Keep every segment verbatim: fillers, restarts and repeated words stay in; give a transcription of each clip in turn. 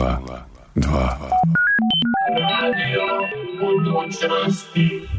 nula dva. Radio budućnosti.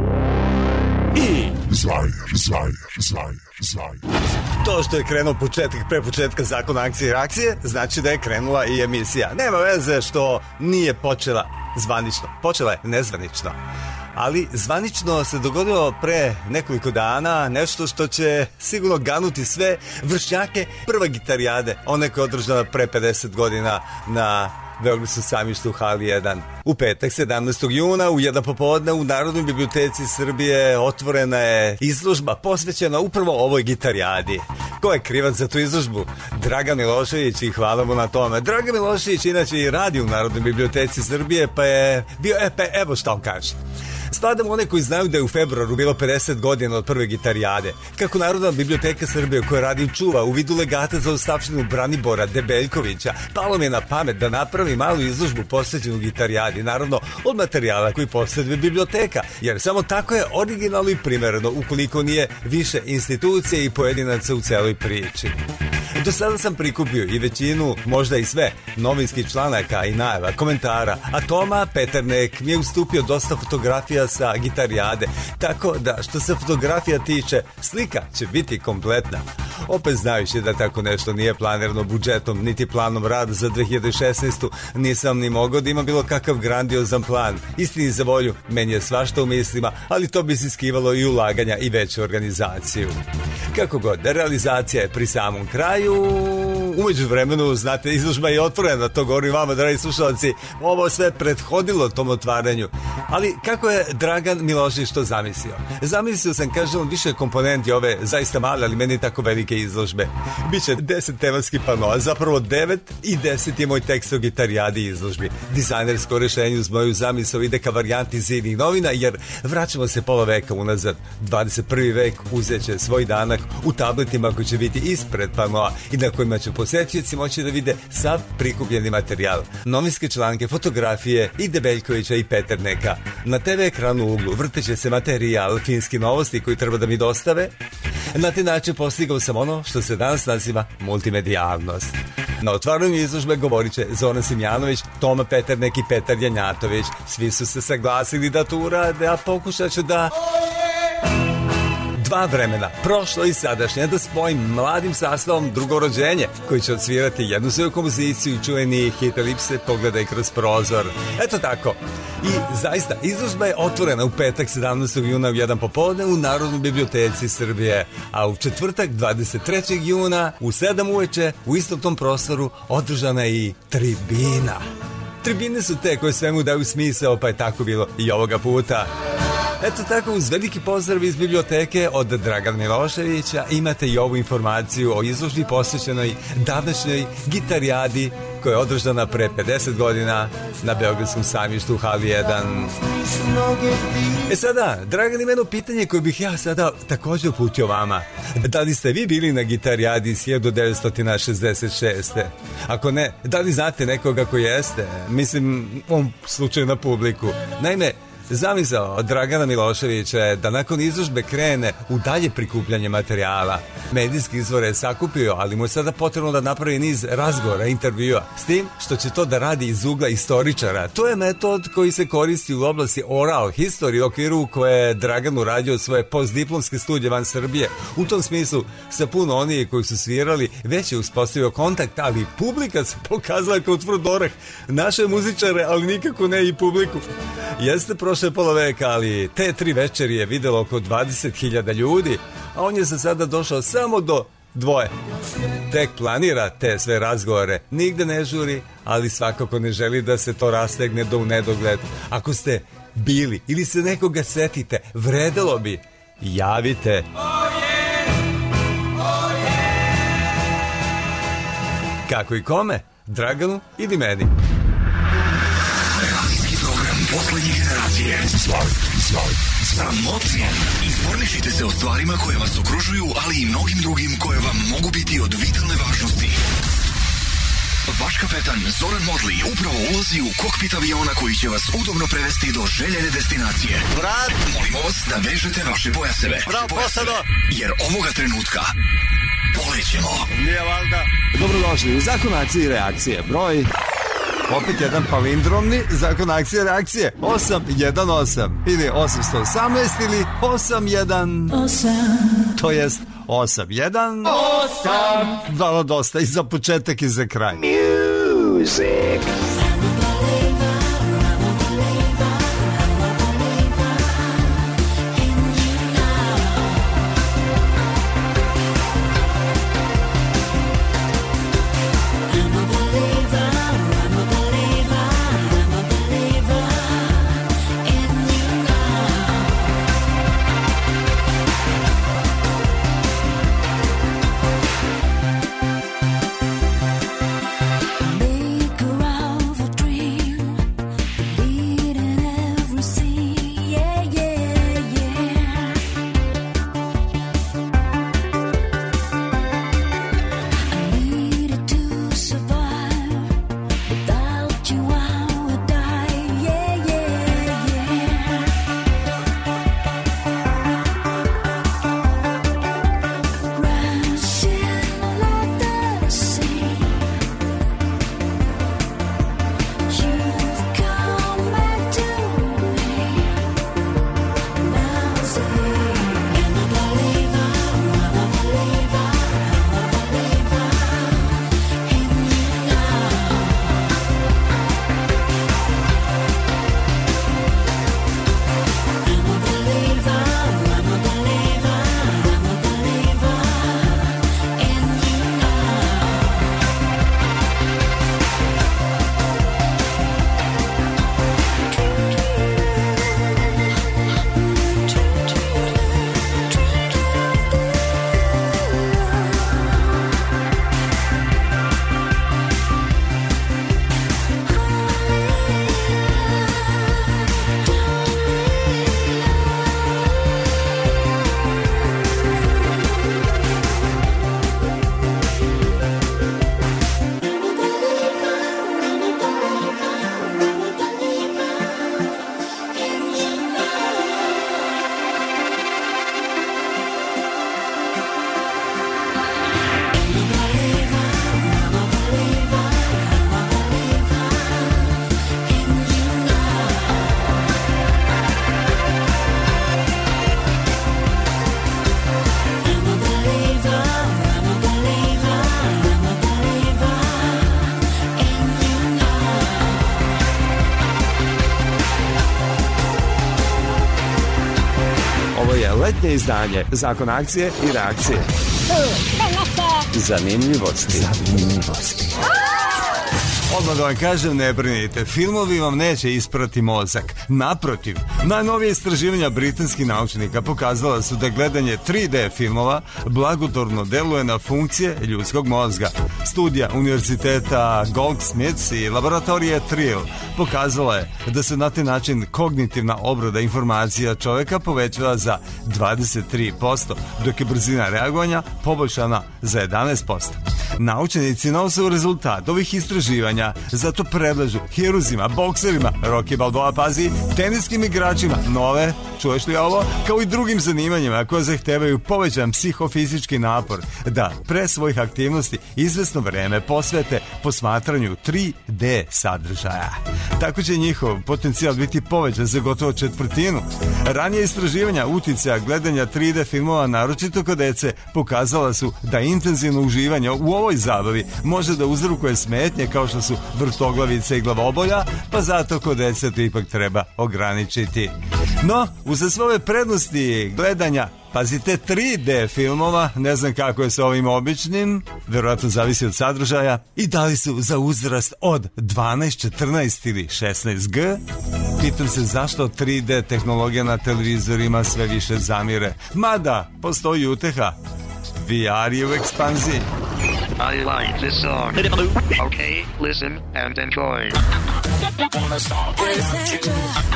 I Zvajer, zvajer, zvajer, zvajer. to što je krenuo početak pre početka zakona akcije i reakcije, znači da je krenula i emisija. Nema veze što nije počela zvanično. Počela je nezvanično. Ali zvanično se dogodilo pre nekoliko dana nešto što će sigurno ganuti sve vršnjake prva gitarijade, one koja je održana pre pedeset godina na Beogradskom sajmištu u hali jedan. U petak sedamnaestog juna u jedan popodne u Narodnoj biblioteci Srbije otvorena je izložba posvećena upravo ovoj gitarijadi. Ko je krivac za tu izložbu? Dragan Milošević i hvala mu na tome. Dragan Milošević inače i radi u Narodnoj biblioteci Srbije pa je bio, e, pa evo šta on kaže. Spadamo one koji znaju da je u februaru bilo pedeset godina od prve gitarijade. Kako Narodna biblioteka Srbije, koja radi čuva u vidu legata za ostavštinu Branibora Debeljkovića, palo mi je na pamet da napravi malu izložbu posvećenu gitarijadi, naravno od materijala koji posjeduje biblioteka, jer samo tako je originalno i primereno ukoliko nije više institucije i pojedinaca u celoj priči. Do sada sam prikupio i većinu, možda i sve, novinskih članaka i najava, komentara, a Toma Peternek mi je ustupio dosta fotografija sa gitarijade, tako da što se fotografija tiče, slika će biti kompletna. Opet znajući da tako nešto nije planirano budžetom, niti planom rada za dve hiljade šesnaestu, nisam ni mogao da ima bilo kakav grandiozan plan. Istini za volju, meni je svašta u mislima, ali to bi se skivalo i ulaganja i veću organizaciju. Kako god, realizacija je pri samom kraju. Umeđu vremenu, znate, izložba je otvorena, to govorim vama, dragi slušalci, ovo sve prethodilo tom otvaranju. Ali kako je Dragan Milošević to zamislio? Zamislio sam, kaže on, više komponenti ove zaista male, ali meni tako velike izložbe. Biće deset tematskih panoa, zapravo devet i deset je moj tekst o gitarijadi i izložbi. Dizajnersko rešenje uz moju zamisao ide ka varijanti zidnih novina, jer vraćamo se pola veka unazad. dvadeset prvi vek uzet će svoj danak u tabletima koji će biti ispred panoa i na kojima će posjetioci moći da vide sav prikupljeni materijal. Novinske članke, fotografije i Debeljkovića i Peterneka. Na te ve ekranu u uglu vrteće se materijal, finski novosti koji treba da mi dostave. Na taj način postigao sam ono što se danas naziva multimedijalnost. Na otvaranju izložbe govorit će Zoran Simjanović, Toma Peternek i Petar Janjatović. Svi su se saglasili da to urade, a pokušat ću da... Dva vremena, prošlo i sadašnje, da spojim mladim sastavom Drugorođenje, koji će odsvirati jednu svoju kompoziciju i čuveni hit Elipse Pogledaj kroz prozor. Eto tako. I zaista, izložba je otvorena u petak sedamnaestog juna u jedan popodne u Narodnoj biblioteci Srbije, a u četvrtak dvadeset trećeg juna u sedam uveče u istom tom prostoru održana je i tribina. Tribine su te koje svemu daju smisao, pa je tako bilo i ovoga puta. Eto tako, uz veliki pozdrav iz biblioteke od Dragana Miloševića imate i ovu informaciju o izložbi posvećenoj današnjoj gitarijadi koja je održana pre pedeset godina na Beogradskom sajmištu u hali jedan. E sada, Dragan, ima jedno pitanje koje bih ja sada također uputio vama. Da li ste vi bili na gitarijadi iz hiljadu devetsto šezdeset šeste? Ako ne, da li znate nekoga ko jeste? Mislim, u ovom slučaju na publiku. Naime, zamisao od Dragana Miloševića je da nakon izložbe krene u dalje prikupljanje materijala. Medijski izvor je sakupio, ali mu je sada potrebno da napravi niz razgovora, intervjua, s tim što će to da radi iz ugla istoričara. To je metod koji se koristi u oblasti oral history, u okviru koje je Dragan uradio svoje postdiplomske studije van Srbije. U tom smislu, sa puno onih koji su svirali, već je uspostavio kontakt, ali publika se pokazala kao tvrd orah. Naše muzičare, ali nikako ne i publiku. Jeste prošle pola veka, ali te tri večeri je videlo oko dvadeset hiljada ljudi, a on je se sada došao samo do dvoje. Tek planira te sve razgovore, nigde ne žuri, ali svakako ne želi da se to rastegne do u nedogled. Ako ste bili ili se nekoga setite, vredelo bi, javite. Kako i kome? Draganu ili meni? Poslednje generacije. Zvaj, zvaj, zvaj. Emocije. Informišite se o stvarima koje vas okružuju, ali i mnogim drugim koje vam mogu biti od vitalne važnosti. Vaš kapetan Zoran Modli upravo ulazi u kokpit aviona koji će vas udobno prevesti do željene destinacije. Vrat! Molimo vas da vežete vaše pojaseve. Bravo, posado! Jer ovoga trenutka polećemo. Nije valjda. Dobrodošli u Zakon akcije i reakcije, broj Opet jedan palindromni zakon akcije reakcije. osam jedan osam ili osamsto osamnaest ili osam jedan osam. To jest osam jedan osam. Dalo dosta i za početak i za kraj. Music. Letnje izdanje Zakon akcije i reakcije. Zanimljivosti. Zanimljivosti. Odmah da vam kažem, ne brinite, filmovi vam neće isprati mozak. Naprotiv, najnovije istraživanja britanskih naučnika pokazala su da gledanje tri D filmova blagotvorno deluje na funkcije ljudskog mozga. Studija univerziteta Goldsmiths i laboratorije Trill pokazala je da se na taj način kognitivna obrada informacija čoveka povećava za dvadeset tri posto, dok je brzina reagovanja poboljšana za jedanaest posto. Naučenici na osnovu rezultata ovih istraživanja zato predlažu hiruzima, bokserima, Rocky Balboa pazi, teniskim igračima, nove, čuješ li ovo, kao i drugim zanimanjima koje zahtevaju povećan psihofizički napor, da pre svojih aktivnosti izvesno vreme posvete posmatranju tri D sadržaja. Tako će njihov potencijal biti povećan za gotovo četvrtinu. Ranije istraživanja uticaja gledanja tri D filmova, naročito kod dece, pokazala su da intenzivno uživanje u ovoj zabavi može da uzrokuje smetnje kao što su vrtoglavice i glavobolja, pa zato kod dece to ipak treba ograničiti. No, uz sve ove prednosti gledanja, pazite, tri D filmova, ne znam kako je sa ovim običnim, verovatno zavisi od sadržaja, i da li su za uzrast od dvanaest, četrnaest ili šesnaest G? Pitam se zašto tri D tehnologija na televizorima sve više zamire. Mada, postoji uteha. V R je u ekspanziji. I like this song. Okay, listen and enjoy. Wanna stop without you.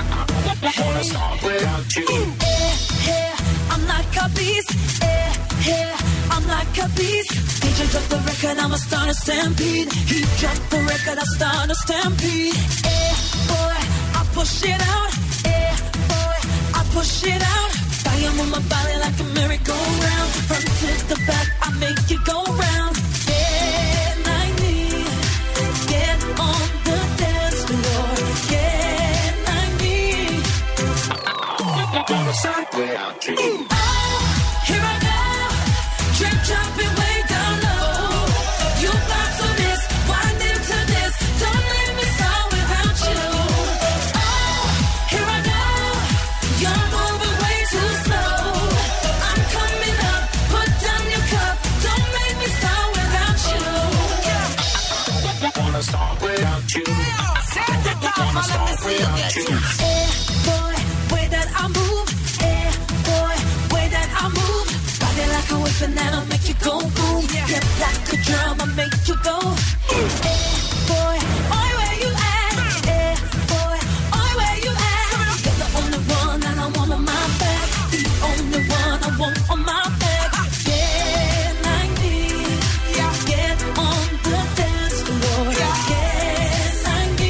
Wanna stop without you. Here, I'm like a beast. Here, I'm like a beast. D J drop the record, I'ma start a stampede. He drop the record, I start a stampede. Eh, boy, I push it out. Eh, boy, I push it out. I am on my body like a merry-go-round. Front to the back, I make you go round. Get like me, get on the dance. without you. Oh, here I go, drip dropping way down low. You box on this, wind into this. Don't let me start without you. Oh, here I go, you're moving way too slow. I'm coming up, put down your cup. Don't make me start without you. I wanna start without you. I wanna start without you. Eh, boy, way that I move. Eh, boy, way that I move. Body like a whip and that'll make you go boom. Hip like a drum, I'll make you go. Eh, boy, oi, where you at? Eh, boy, oi, where you at? You're the only one that I want on my back. The only one I want on my back. Get like me. Get on the dance floor. Get like me.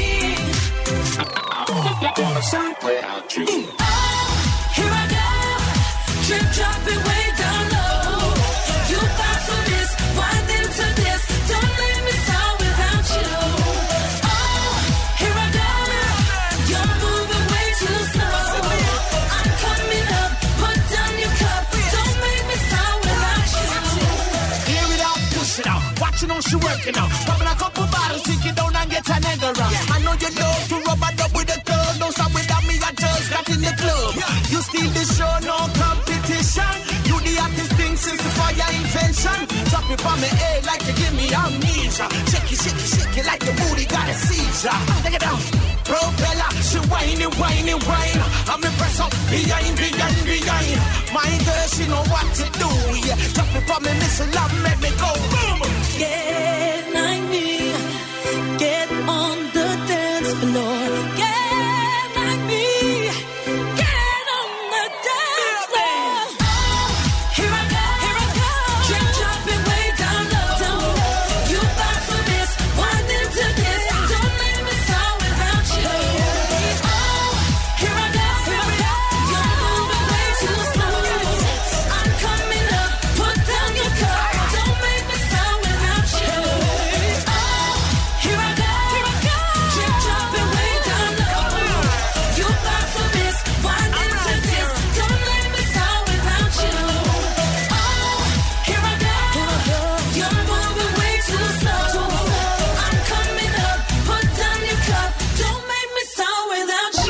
I wanna start without you. Oh, here I go, drip dropping way down low. You box on this, wind into this. Don't let me start without you. Oh, here I go, you're moving way too slow. I'm coming up, put down your cup. Don't make me start without you. Hear it out, push it out. Watching how she working out. Popping a couple bottles, drink it down and get a nigga round. I know you love to rub a dub with a girl. Don't stop without me, I just got in the club. You steal the show, no competition. You the hottest thing since before your invention. Drop it on me head like you give me amnesia. Shake it, shake it, shake it like the booty got a seizure. Take it down. Propeller, she whining, whining, whine. I'm impressed up behind, behind, behind. My girl, she know what to do. Yeah, drop it on me, missile love, make me go boom. Get like me, get on the dance floor. Get like me, get on the dance floor. Oh, here I go, here I go, drip dropping way down low. Down low. You box on this, wind into this. Don't let me start without you. Oh, here I go, here I go, you're moving way too slow. I'm coming up, put down your cup. Don't make me start without you. Oh, here I go, here I go, drip dropping way down low. You box on this, wind into this. Don't let me start without you. Oh, here I go, here I go, you're moving way too slow. I'm coming up, put down your cup. Don't make me start without you.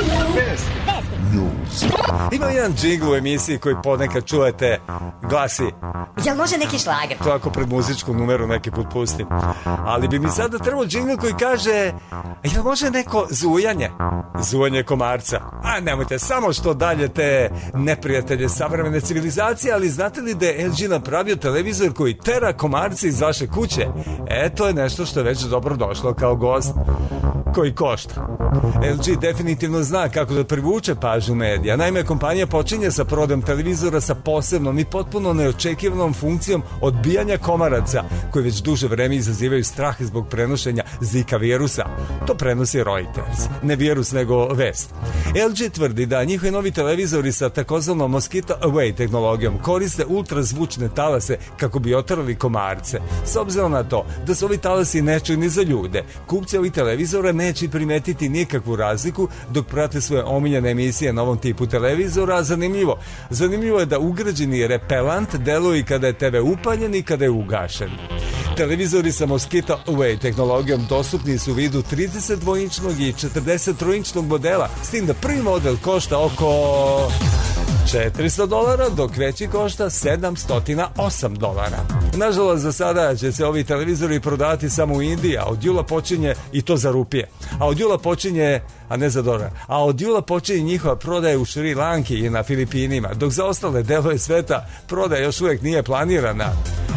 Ima jedan džingl u emisiji koji ponekad čujete, glasi, Jel može neki šlager? to ako pred muzičku numeru neki put pustim. Ali bi mi sada trebao džingl koji kaže, jel može neko zujanje? Zujanje komarca. A nemojte, samo što dalje te neprijatelje savremene civilizacije, ali znate li da je L G napravio televizor koji tera komarce iz vaše kuće? E, to je nešto što je već dobro došlo kao gost koji košta. L G definitivno zna kako da privuče pažnju medija. Naime, kompanija počinje sa prodajom televizora sa posebnom i potpuno neočekivanom funkcijom odbijanja komaraca, koji već duže vreme izazivaju strah zbog prenošenja Zika virusa. To prenosi Reuters. Ne virus, nego vest. L G tvrdi da njihovi novi televizori sa takozvanom Mosquito Away tehnologijom koriste ultrazvučne talase kako bi otrali komarce. S obzirom na to da su ovi talasi nečujni za ljude, kupci ovih televizora neće primetiti nikakvu razliku dok prate svoje omiljene emisije na ovom tipu televizora. Zanimljivo. Zanimljivo je da ugrađeni repelant deluje i kada je te ve upaljen i kada je ugašen. Televizori sa Mosquito Away tehnologijom dostupni su u vidu trideset dvoinčnog i četrdeset troinčnog modela, s tim da prvi model košta oko četiristo dolara, dok veći košta sedamsto osam dolara. Nažalost, za sada će se ovi televizori prodavati samo u Indiji, a od jula počinje, i to za rupije, a od jula počinje, a ne za dolar, a od jula počinje njihova prodaja u Šri Lanki i na Filipinima, dok za ostale delove sveta prodaja još uvijek nije planirana.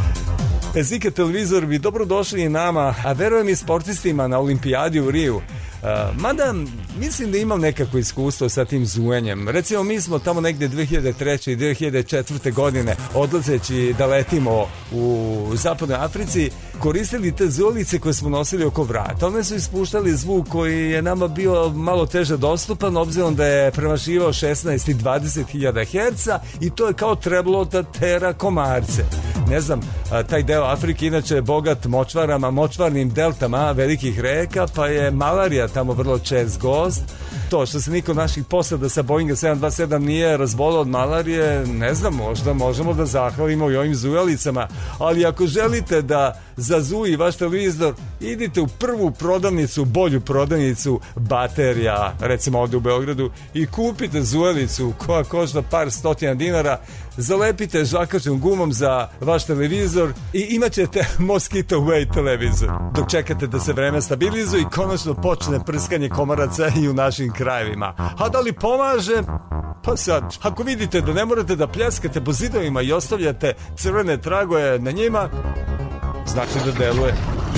Zika televizor bi dobro došli i nama, a verujem i sportistima na olimpijadi u Riju. Uh, mada mislim da imam nekako iskustvo sa tim zujenjem. Recimo, mi smo tamo negde dve hiljade treće i dve hiljade četvrte godine, odlazeći da letimo u zapadnoj Africi, koristili te zulice koje smo nosili oko vrata. One su ispuštali zvuk koji je nama bio malo teže dostupan, obzirom da je premašivao šesnaest i dvadeset hiljada herca, i to je kao trebalo da tera komarce. ne znam, taj deo Afrike inače je bogat močvarama, močvarnim deltama velikih reka, pa je malarija tamo vrlo čest gost. To što se niko naših posada sa Boeinga sedam dva sedam nije razbolao od malarije, ne znam, možda možemo da zahvalimo i ovim zujalicama, ali ako želite da zazuji vaš televizor, idite u prvu prodavnicu, bolju prodavnicu baterija, recimo ovde u Beogradu, i kupite zujalicu koja košta par stotina dinara, zalepite žvakačnom gumom za vaš televizor i imat ćete mosquito away televizor dok čekate da se vreme stabilizuje i konačno počne prskanje komaraca i u našim krajevima. A da li pomaže? Pa sad, ako vidite da ne morate da pljeskate po zidovima i ostavljate crvene tragove na njima, znači da deluje.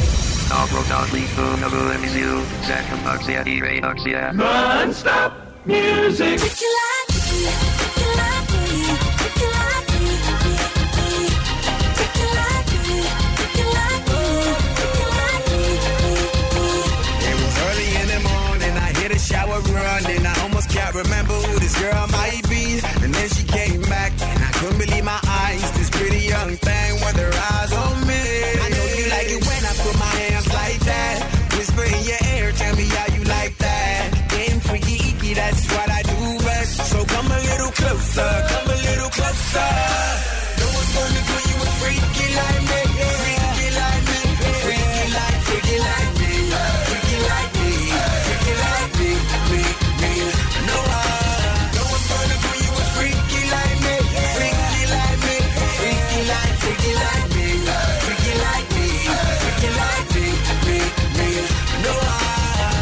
Non-stop music. Shower running, I almost can't remember who this girl might be. And then she came back, and I couldn't believe my eyes. This pretty young thing with her eyes on me. I know you like it when I put my hands like that. Whisper in your ear, tell me how you like that. Getting freaky, icky, that's what I do best. So come a little closer, come a little closer. No one's gonna do you a freaky like me, freaky like me, freaky like, freaky like me, freaky like me, freaky like me. Me, me, no one, no one's gonna do you a freaky like me, freaky like me, freaky like, freaky like me, freaky like me, freaky like me, me, me, no one,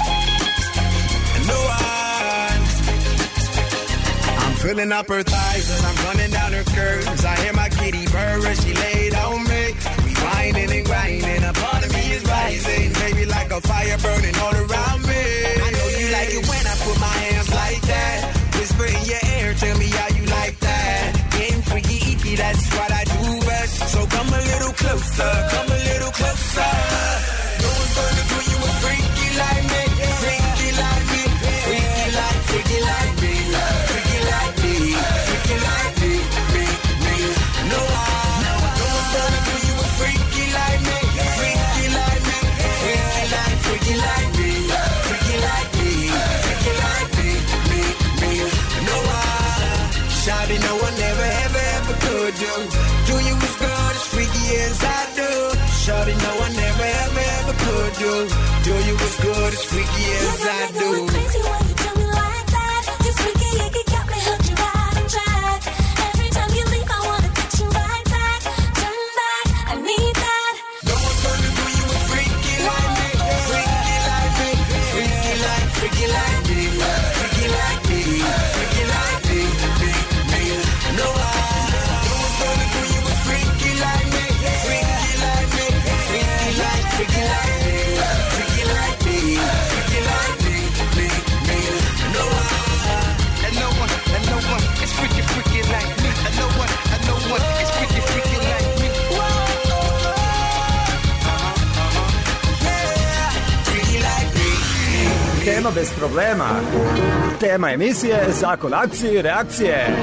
no one. I'm filling up her thighs as I'm running down her curves. I hear my kitty purr as she laid on me. We whining and grinding, a part of me is rising, baby, like a fire burning all around me. I know you like it when I put my hands like that. Whisper in your ear, tell me how you like that. Getting freaky, icky, that's what I do best. So come a little closer, come a little closer. No one's gonna do you a freaky like me, freaky like me, freaky like, freaky like me, freaky like me, freaky like me, me, me. No one, no one's gonna do you a freaky like me, freaky like me, freaky like, freaky like me, freaky like me, freaky like me, me, me. No one, shawty, no one ever, ever, ever could do. Do you as good as freaky as I do? Shawty, no one ever, ever, ever could do. Do you as good as freaky as I do? You're crazy when you do me like that. You're freaky, you got me hooked, you right and track. Every time you leave, I wanna get you right back. Turn back, I need that. No one's gonna do you a freaky like me, freaky like me, freaky like, freaky like me, freaky like me, freaky like me, me, me. No one, no one's gonna do you a freaky like me, freaky like me, freaky like, freaky like me, freaky like me, freaky like me, me, me. No one, and no one, and no one is freaky, freaky like me. And no one, and no one is freaky, freaky like me. Tema bez problema. Tema emisije Zakon akcije i reakcije.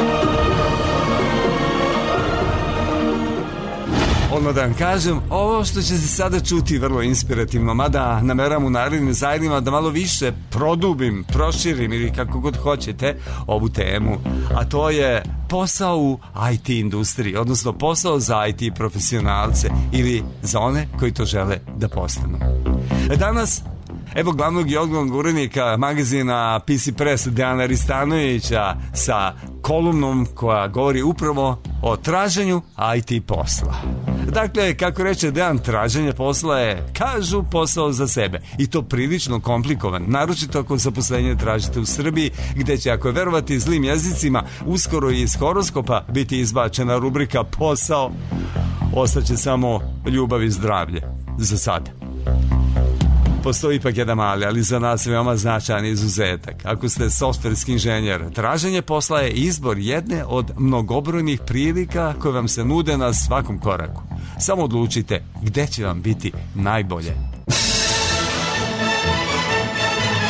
Ono da vam kažem, ovo što će se sada čuti vrlo inspirativno, mada nameram u narednim zajednima da malo više produbim, proširim ili kako god hoćete ovu temu, a to je posao u I T industriji, odnosno posao za I T profesionalce ili za one koji to žele da postanu. Danas evo glavnog i odgovornog urednika magazina P C Press Dejana Ristanovića sa kolumnom koja govori upravo o traženju I T posla. Dakle, kako reče Dejan, traženje posla je, kažu, posao za sebe. I to prilično komplikovan, naročito ako zaposlenje tražite u Srbiji, gde će, ako je verovati zlim jezicima, uskoro i iz horoskopa biti izbačena rubrika posao, ostaće samo ljubav i zdravlje. Za sada. Postoji ipak jedan mali, ali za nas veoma značajan izuzetak. Ako ste softverski inženjer, traženje posla je izbor jedne od mnogobrojnih prilika koje vam se nude na svakom koraku. Samo odlučite gde će vam biti najbolje.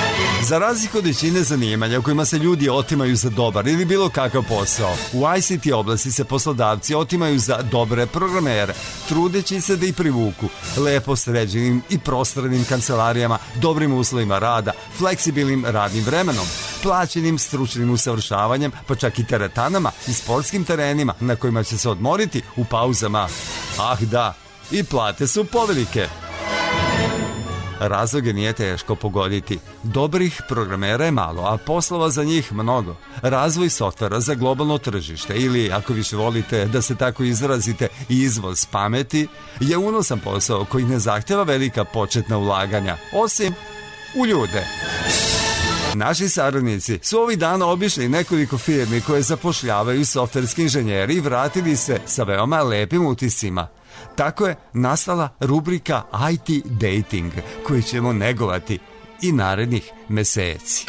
Za razliku od većine zanimanja u kojima se ljudi otimaju za dobar ili bilo kakav posao, u I C T oblasti se poslodavci otimaju za dobre programere, trudeći se da ih privuku lepo sređenim i prostranim kancelarijama, dobrim uslovima rada, fleksibilnim radnim vremenom, plaćenim stručnim usavršavanjem, pa čak i teretanama i sportskim terenima na kojima će se odmoriti u pauzama. Ah da, i plate su povelike. Razloge nije teško pogoditi. Dobrih programera je malo, a poslova za njih mnogo. Razvoj softvera za globalno tržište ili, ako više volite da se tako izrazite, izvoz pameti, je unosan posao koji ne zahteva velika početna ulaganja, osim u ljude. Naši saradnici su ovih dana obišli nekoliko firmi koje zapošljavaju softverski inženjeri i vratili se sa veoma lepim utiscima. Tako je nastala rubrika I T Dating, koju ćemo negovati i narednih meseci.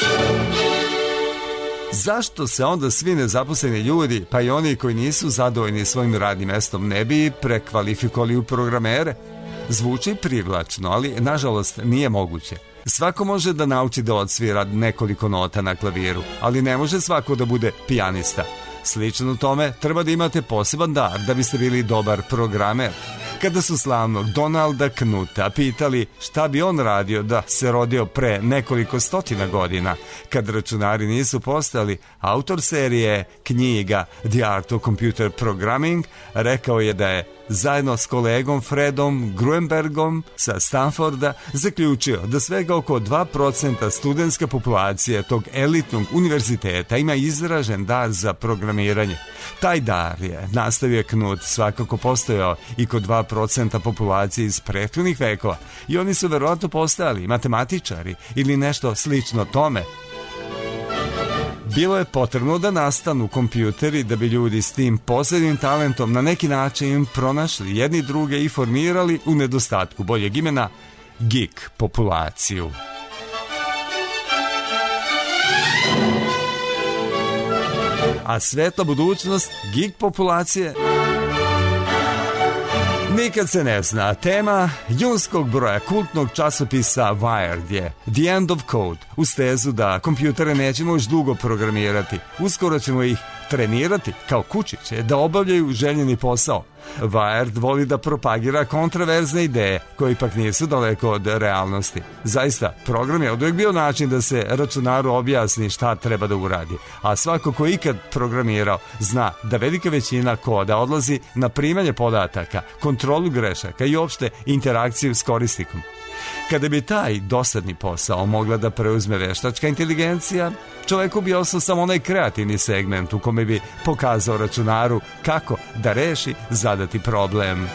Zašto se onda svi nezaposleni ljudi, pa i oni koji nisu zadovoljni svojim radnim mestom, ne bi prekvalifikovali u programere? Zvuči privlačno, ali nažalost nije moguće. Svako može da nauči da odsvira nekoliko nota na klaviru, ali ne može svako da bude pijanista. Slično tome, treba da imate poseban dar da biste bili dobar programer. Kada su slavnog Donalda Knuta pitali šta bi on radio da se rodio pre nekoliko stotina godina, kad računari nisu postali, autor serije knjiga The Art of Computer Programming rekao je da je zajedno s kolegom Fredom Gruenbergom sa Stanforda zaključio da svega oko dva procenta studentske populacije tog elitnog univerziteta ima izražen dar za programiranje. Taj dar je, nastavio Knut, svakako postojao i kod dva procenta populacije iz prethodnih vekova i oni su verovatno postojali matematičari ili nešto slično tome. Bilo je potrebno da nastanu kompjuteri da bi ljudi s tim posebnim talentom na neki način pronašli jedni druge i formirali u nedostatku boljeg imena geek populaciju. A svetla budućnost geek populacije nikad se ne zna. Tema junskog broja kultnog časopisa Wired je The End of Code, uz tezu da kompjutere nećemo još dugo programirati. Uskoro ćemo ih trenirati kao kučiće da obavljaju željeni posao. Wired voli da propagira kontraverzne ideje koje ipak nisu daleko od realnosti. Zaista, program je oduvijek bio način da se računaru objasni šta treba da uradi, a svako ko ikad programirao zna da velika većina koda odlazi na primanje podataka, kontrolu grešaka i opšte interakciju s korisnikom. Kada bi taj dosadni posao mogla da preuzme veštačka inteligencija, čoveku bi ostao samo onaj kreativni segment u kome bi pokazao računaru kako da reši zadati problem.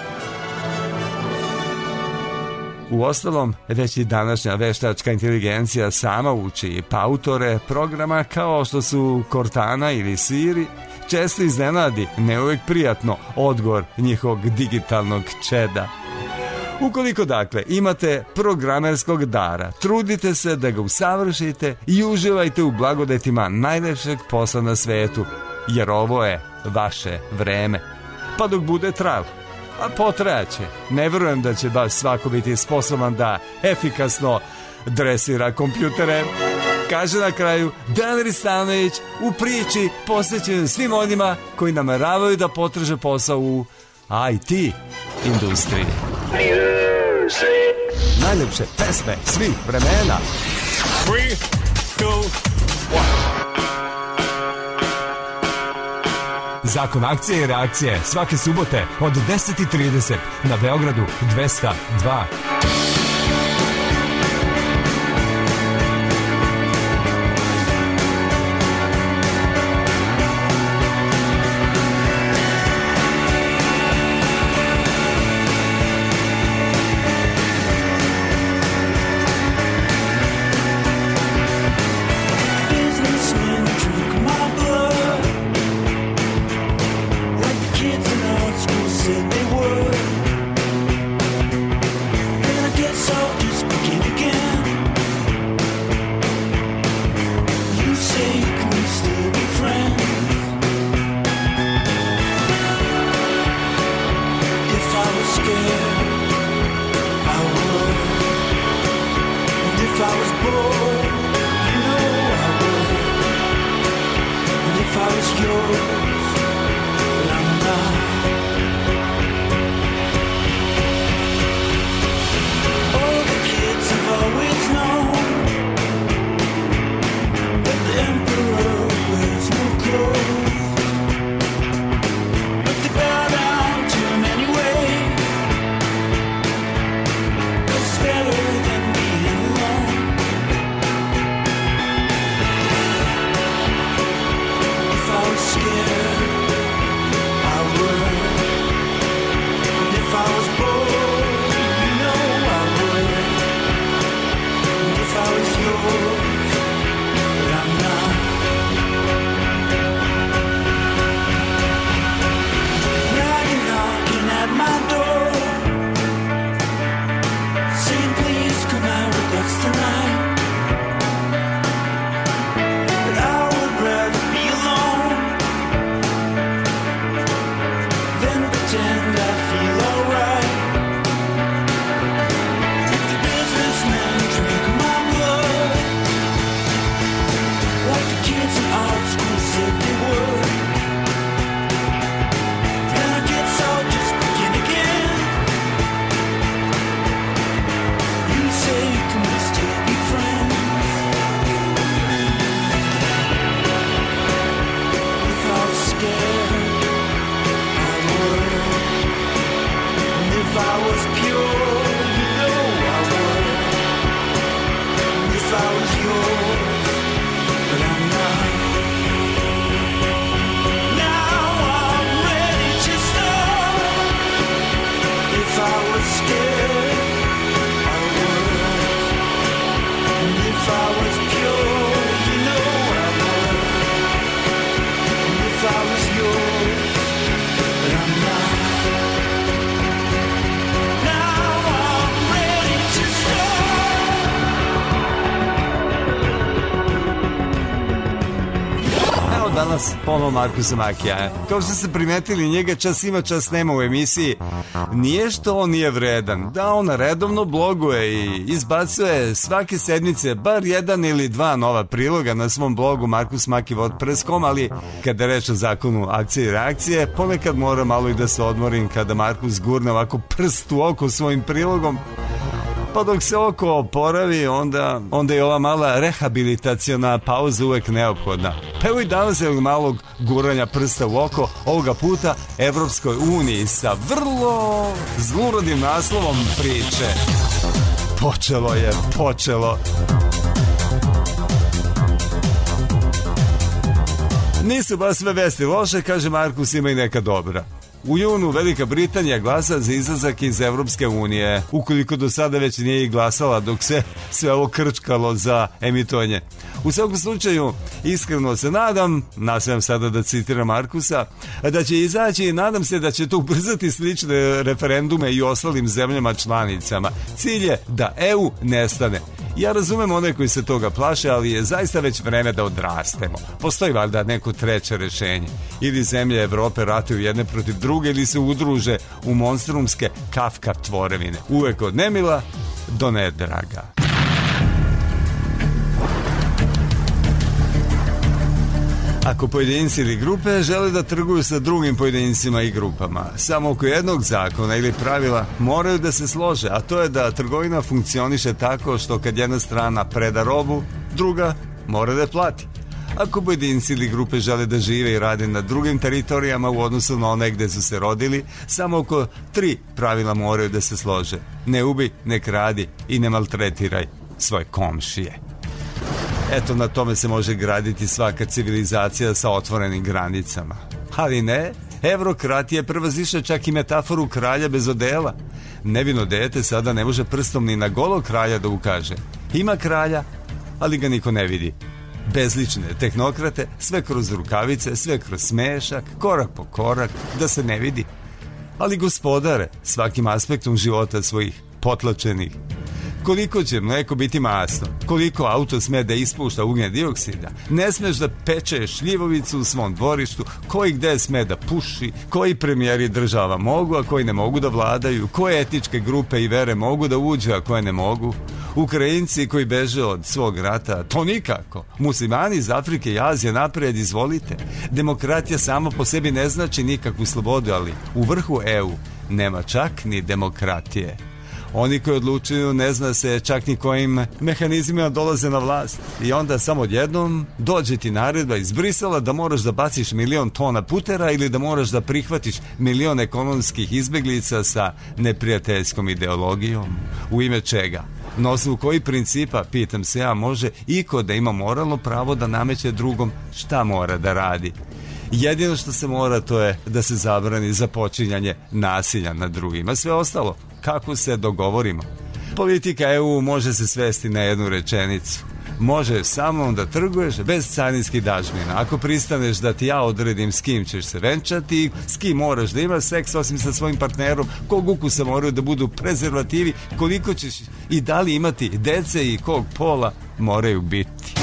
Uostalom, već i današnja veštačka inteligencija sama uči, pa autore programa kao što su Cortana ili Siri često iznenadi, ne uvek prijatno, odgovor njihovog digitalnog čeda. Ukoliko dakle imate programerskog dara, trudite se da ga usavršite i uživajte u blagodetima najlepšeg posla na svetu, jer ovo je vaše vreme. Pa dok bude trajalo, a potrajaće, ne verujem da će baš svako biti sposoban da efikasno dresira kompjutere. Kaže na kraju Damir Stanović u priči posvećen svim onima koji nameravaju da potraže posao u I T industriji. Najlepše pesme svih vremena. Three, two, one. Zakon akcije i reakcije svake subote od deset i trideset na Beogradu dvesta dva. Kids in our school said they were. And I guess danas ponovo Markusa Makija. Kao što ste primetili, njega čas ima, čas nema u emisiji. Nije što on nije vredan. Da, on redovno bloguje i izbacuje svake sedmice bar jedan ili dva nova priloga na svom blogu markus maki wordpress dot com, ali kada reč o zakonu akcije i reakcije, ponekad mora malo i da se odmorim kada Markus gurne ovako prst u oko svojim prilogom. Pa dok se oko oporavi, onda, onda je ova mala rehabilitaciona pauza uvek neophodna. Pa evo i danas je malog guranja prsta u oko, ovoga puta Evropskoj uniji sa vrlo zluradnim naslovom priče. Počelo je, počelo. Nisu baš sve vesti loše, kaže Markus, ima i neka dobra. U junu Velika Britanija glasa za izlazak iz Evropske unije, ukoliko do sada već nije i glasala dok se sve ovo krčkalo za emitovanje. U svakom slučaju, iskreno se nadam, nastojam sada da citiram Markusa, da će izaći i nadam se da će to ubrzati slične referendume i ostalim zemljama članicama. Cilj je da E U nestane. Ja razumem one koji se toga plaše, ali je zaista već vreme da odrastemo. Postoji valjda neko treće rešenje. Ili zemlje Evrope ratuju jedne protiv druge ili se udruže u monstrumske Kafka tvorevine. Uvek od nemila do nedraga. Ako pojedinci ili grupe žele da trguju sa drugim pojedincima i grupama, samo oko jednog zakona ili pravila moraju da se slože, a to je da trgovina funkcioniše tako što kad jedna strana preda robu, druga mora da plati. Ako pojedinci ili grupe žele da žive i rade na drugim teritorijama u odnosu na one gde su se rodili, samo oko tri pravila moraju da se slože. Ne ubi, ne kradi i ne maltretiraj svoje komšije. Eto, na tome se može graditi svaka civilizacija sa otvorenim granicama. Ali ne, evrokratija prevazišla čak i metaforu kralja bez odela. Nevino dete sada ne može prstom ni na golog kralja da ukaže. Ima kralja, ali ga niko ne vidi. Bezlične tehnokrate, sve kroz rukavice, sve kroz smešak, korak po korak, da se ne vidi. Ali gospodare svakim aspektom života svojih potlačenih. Koliko će mleko biti masno? Koliko auto sme da ispušta ugljen dioksida? Ne smeš da peče šljivovicu u svom dvorištu? Koji gde sme da puši? Koji premijeri država mogu, a koji ne mogu da vladaju? Koje etičke grupe i vere mogu da uđu, a koje ne mogu? Ukrajinci koji beže od svog rata, to nikako. Muslimani iz Afrike i Azije napred, izvolite. Demokratija sama po sebi ne znači nikakvu slobodu, ali u vrhu E U nema čak ni demokratije. Oni koji odlučuju ne zna se čak ni kojim mehanizmima dolaze na vlast. I onda samo odjednom dođe ti naredba iz Brisela da moraš da baciš milion tona putera ili da moraš da prihvatiš milion ekonomskih izbeglica sa neprijateljskom ideologijom. U ime čega? Na osnovu koji principa, pitam se ja, može iko da ima moralno pravo da nameće drugom šta mora da radi? Jedino što se mora to je da se zabrani započinjanje nasilja nad drugima. Sve ostalo, kako se dogovorimo. Politika E U može se svesti na jednu rečenicu. Može samo da trguješ bez carinskih dažbina. Ako pristaneš da ti ja odredim s kim ćeš se venčati, s kim moraš da imaš seks osim sa svojim partnerom, kog ukusa moraju da budu prezervativi, koliko ćeš i da li imati dece i kog pola moraju biti.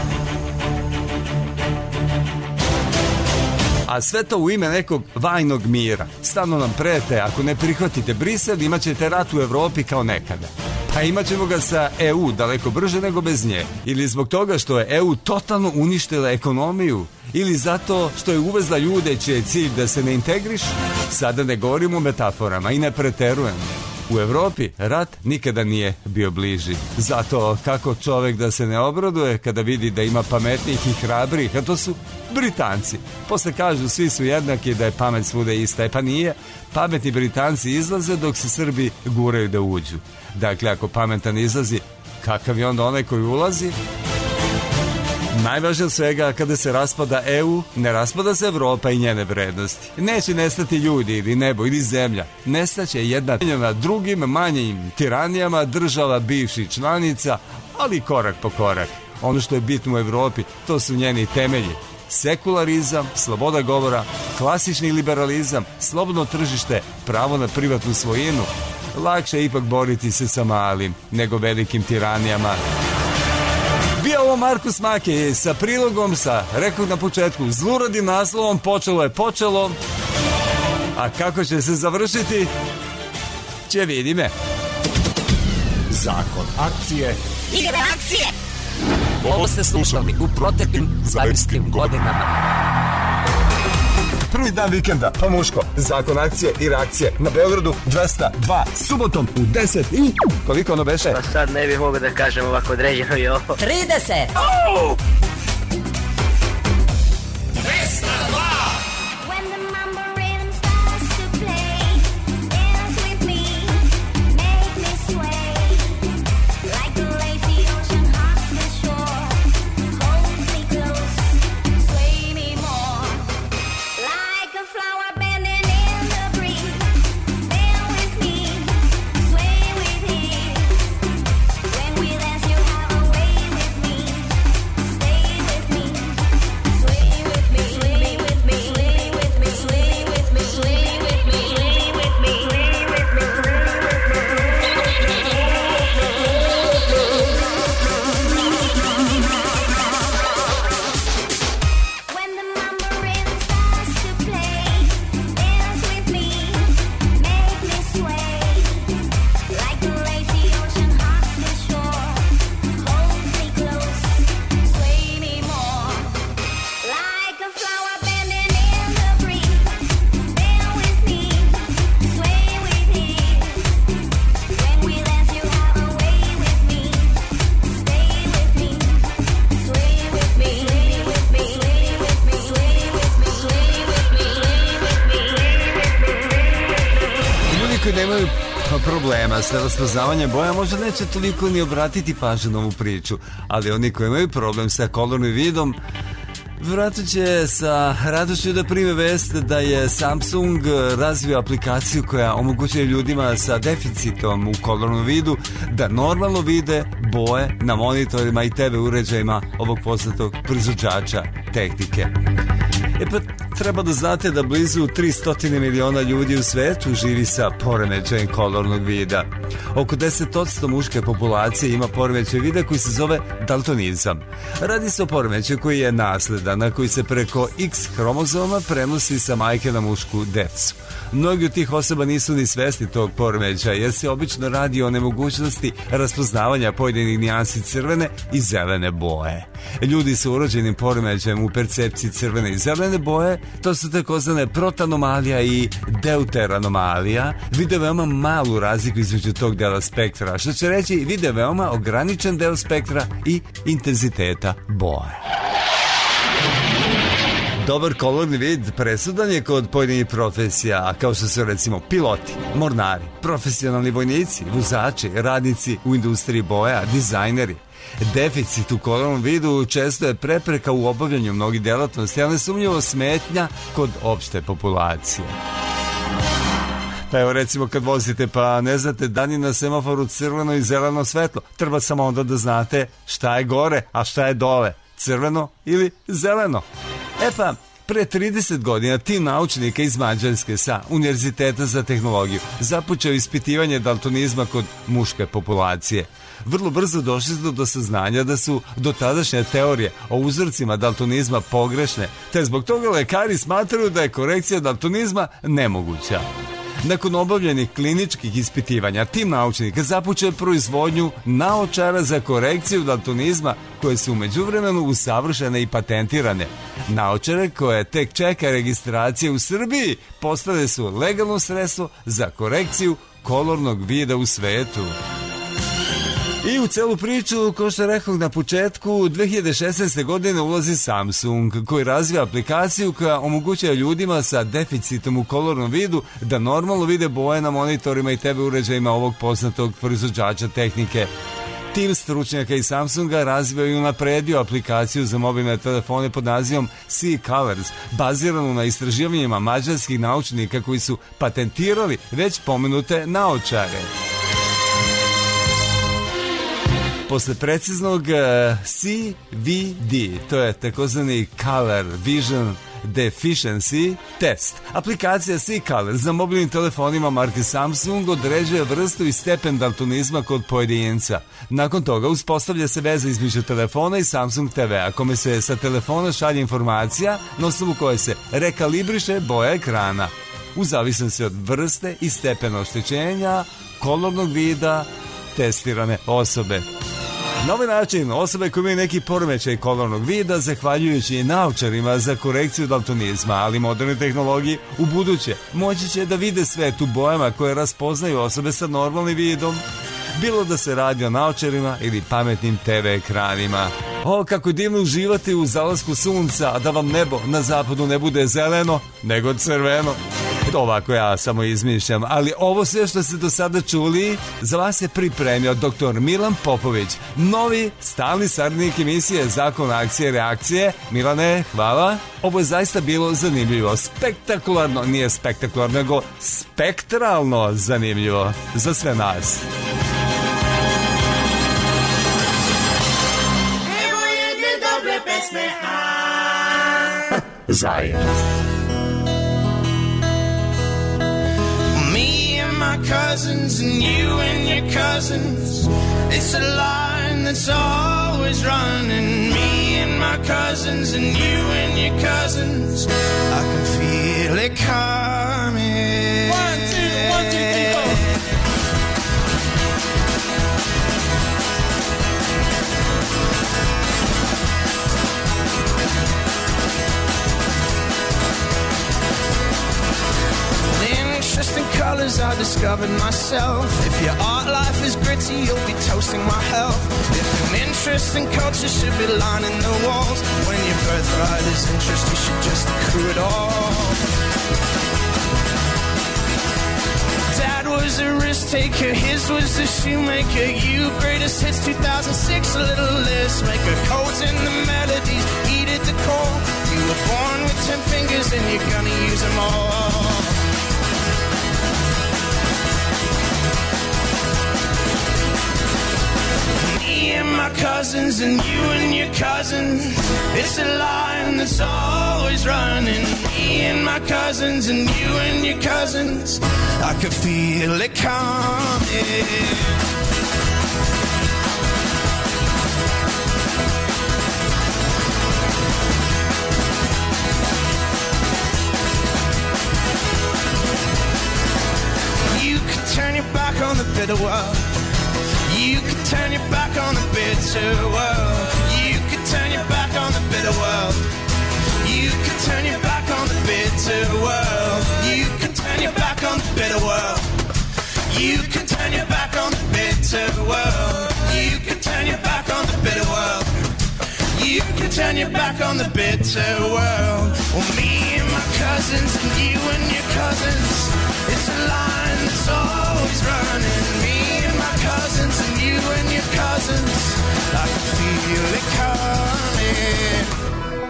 A sve to u ime nekog vajnog mira. Stalno nam prete, ako ne prihvatite Brisel, imat ćete rat u Evropi kao nekada. Pa imat ćemo ga sa E U daleko brže nego bez nje. Ili zbog toga što je E U totalno uništila ekonomiju. Ili zato što je uvezla ljude čiji je cilj da se ne integriš. Sada ne govorimo o metaforama i ne preterujemo. U Evropi rat nikada nije bio bliži. Zato kako čovek da se ne obraduje kada vidi da ima pametnijih i hrabrih, a to su Britanci. Posle kažu svi su jednaki, da je pamet svude ista. E pa nije. Pametni Britanci izlaze dok se Srbi guraju da uđu. Dakle, ako pametan izlazi, kakav je onda onaj koji ulazi? Najvažnije od svega, kada se raspada E U, ne raspada se Evropa i njene vrednosti. Neće nestati ljudi ili nebo ili zemlja. Nestaće jedna na drugim manjim tiranijama država bivših članica, ali korak po korak. Ono što je bitno u Evropi, to su njeni temelji. Sekularizam, sloboda govora, klasični liberalizam, slobodno tržište, pravo na privatnu svojinu. Lakše je ipak boriti se sa malim nego velikim tiranijama. Bio ovo Markus Maki sa prilogom, sa, rekao na početku, zluradim naslovom Počelo je počelo, a kako će se završiti, će vidi me. Zakon akcije i reakcije. Ovo ste slušali u proteklim zvaigždskim godinama. Prvi dan vikenda, pa muško, zakon akcije i reakcije na Beogradu dvesta dva, subotom u deset i... Koliko ono beše? Pa sad ne bih mogao da kažem ovako određeno i ovo. trideset! Oh! Problema sa raspoznavanjem boja možda neće toliko ni obratiti pažnju na ovu priču, ali oni koji imaju problem sa kolornim vidom vjerojatno će sa radošću da prime vest da je Samsung razvio aplikaciju koja omogućuje ljudima sa deficitom u kolornom vidu da normalno vide boje na monitorima i te ve uređajima ovog poznatog proizvođača tehnike. E pa treba da znate da blizu tristo miliona ljudi u svetu živi sa poremećajem kolornog vida. Oko deset posto muške populacije ima poremećaj vida koji se zove daltonizam. Radi se o poremećaju koji je nasledan, a koji se preko X hromozoma prenosi sa majke na mušku decu. Mnogi od tih osoba nisu ni svesni tog poremećaja jer se obično radi o nemogućnosti raspoznavanja pojedinih nijansi crvene i zelene boje. Ljudi sa urođenim poremećajem u percepciji crvene i zelene boje, to su takozvane protanomalija i deuteranomalija, vide veoma malu razliku između tog dela spektra, što će reći vide veoma ograničen deo spektra i intenziteta boje. Dobar kolorni vid presudan je kod pojedinih profesija, kao što su recimo piloti, mornari, profesionalni vojnici, vozači, radnici u industriji boja, dizajneri. Deficit u kolornom vidu često je prepreka u obavljanju mnogih delatnosti, ali nesumnjivo smetnja kod opšte populacije. Pa evo recimo kad vozite pa ne znate da ni na semaforu crveno i zeleno svetlo, treba samo onda da znate šta je gore, a šta je dole, crveno ili zeleno. E pa, pre trideset godina tim naučnika iz Mađarske sa Univerziteta za tehnologiju započeo ispitivanje daltonizma kod muške populacije. Vrlo brzo došli su do saznanja da su dotadašnje teorije o uzorcima daltonizma pogrešne, te zbog toga lekari smatraju da je korekcija daltonizma nemoguća. Nakon obavljenih kliničkih ispitivanja, tim naučnika započeo proizvodnju naočara za korekciju daltonizma koje su u međuvremenu usavršene i patentirane. Naočare koje tek čeka registracije u Srbiji postale su legalno sredstvo za korekciju kolornog vida u svetu. I u celu priču, kao što rekao na početku, dve hiljade šesnaeste. godine ulazi Samsung, koji razvija aplikaciju koja omogućuje ljudima sa deficitom u kolornom vidu da normalno vide boje na monitorima i te ve uređajima ovog poznatog proizvođača tehnike. Tim stručnjaka iz Samsunga razvio i unapredio aplikaciju za mobilne telefone pod nazivom C-Colors, baziranu na istraživanjima mađarskih naučnika koji su patentirali već pomenute naočare. Posle preciznog C V D, to je takozvani Color Vision Deficiency Test. Aplikacija C-Color za mobilnim telefonima marke Samsung određuje vrstu i stepen daltonizma kod pojedinca. Nakon toga uspostavlja se veza između telefona i Samsung te ve a, kome se sa telefona šalje informacija na osnovu koje se rekalibriše boja ekrana. U zavisnosti od vrste i stepena oštećenja kolornog vida testirane osobe. Na ovaj način, osobe koje imaju neki poremećaj kolornog vida, zahvaljujući naočarima za korekciju daltonizma, ali moderne tehnologije, u buduće moći će da vide svet u bojama koje raspoznaju osobe sa normalnim vidom, bilo da se radi o naočarima ili pametnim te ve ekranima. O, kako je divno uživati u zalasku sunca, a da vam nebo na zapadu ne bude zeleno, nego crveno. Ovako ja samo izmišljam, ali ovo sve što ste do sada čuli za vas je pripremio doktor Milan Popović, novi stalni saradnik emisije Zakon akcije i reakcije. Milane, hvala. Ovo je zaista bilo zanimljivo, spektakularno, nije spektakularno, nego spektralno zanimljivo za sve nas. Evo jedne dobre pesme, Zajedno. my cousins and you and your cousins. It's a line that's always running. Me and my cousins and you and your cousins. I can feel it coming. One, two, one, two, three, go. Interesting colors I discovered myself. If your art life is gritty, you'll be toasting my health. If an interesting culture should be lining the walls, when your birthright is interest, you should just accrue it all. Dad was a risk taker, his was a shoemaker. You greatest hits two thousand six, a little list maker. Codes in the melodies, heated the core. You were born with ten fingers and you're gonna use them all. Me and my cousins and you and your cousins. It's a line that's always running. Me and my cousins and you and your cousins. I could feel it coming. You could turn your back on the bitter world. You could turn your back on the bitter world. You could turn your back on the bitter world. You could turn your back on the bitter world. You could turn your back on the bitter world. You could turn your back on the bitter world. You could turn your back on the bitter world. You could turn your back on the bitter world. Well, me and my cousins and you and your cousins. It's a line that's always running. Me and my cousins and you and your cousins. I can feel it coming.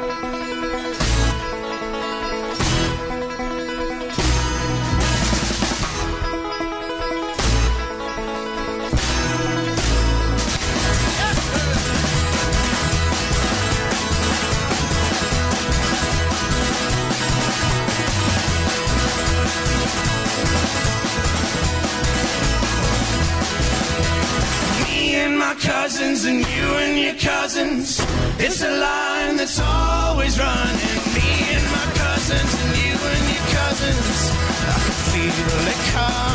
Cousins and you and your cousins. It's a line that's always running. Me and my cousins and you and your cousins. I can feel it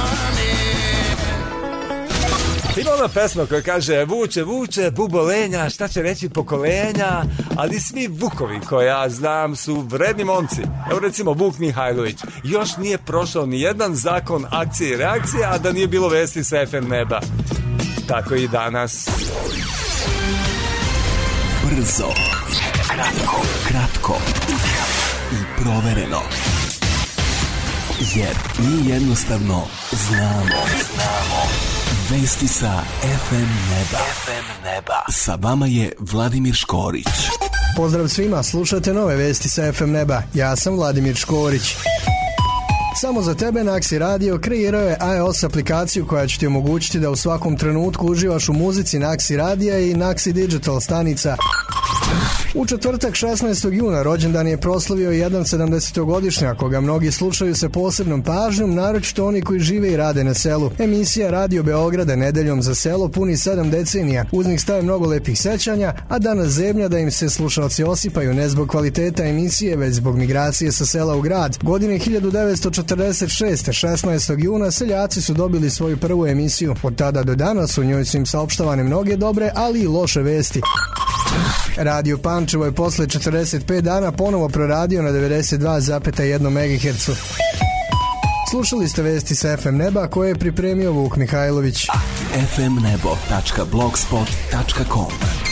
coming. Ima ona pesma koja kaže vuče, vuče, bubolenja, šta će reći pokolenja, ali svi Vukovi koje ja znam su vredni momci. Evo recimo Vuk Mihajlović. Još nije prošao ni jedan zakon akcije i reakcije, a da nije bilo vesti sa ef em neba. Tako i danas. Brzo, kratko, kratko i provereno. Jer mi jednostavno znamo, znamo. Vesti sa ef em neba. ef em neba. Sa vama je Vladimir Škorić. Pozdrav svima, slušate nove vesti sa ef em neba. Ja sam Vladimir Škorić. Samo za tebe Naksi Radio kreirao je iOS aplikaciju koja će ti omogućiti da u svakom trenutku uživaš u muzici Naksi Radija i Naksi Digital stanica. U četvrtak šesnaestog juna rođendan je proslavio jedan sedamdesetogodišnjak koga mnogi slušaju sa posebnom pažnjom, naročito oni koji žive i rade na selu. Emisija Radio Beograda Nedeljom za selo puni sedam decenija. Uz njih staje mnogo lepih sećanja, a danas zebnja da im se slušalci osipaju ne zbog kvaliteta emisije, već zbog migracije sa sela u grad. Godine hiljadu devetsto četrdeset šeste. šesnaestog juna seljaci su dobili svoju prvu emisiju. Od tada do danas u njoj su im saopštavane mnoge dobre, ali i loše vesti. Radio Pančevo je posle četrdeset pet dana ponovo proradio na devedeset dva zarez jedan megaherc. Slušali ste vesti sa F M Neba koje je pripremio Vuk Mihajlović. ef em nebo tačka blogspot tačka com.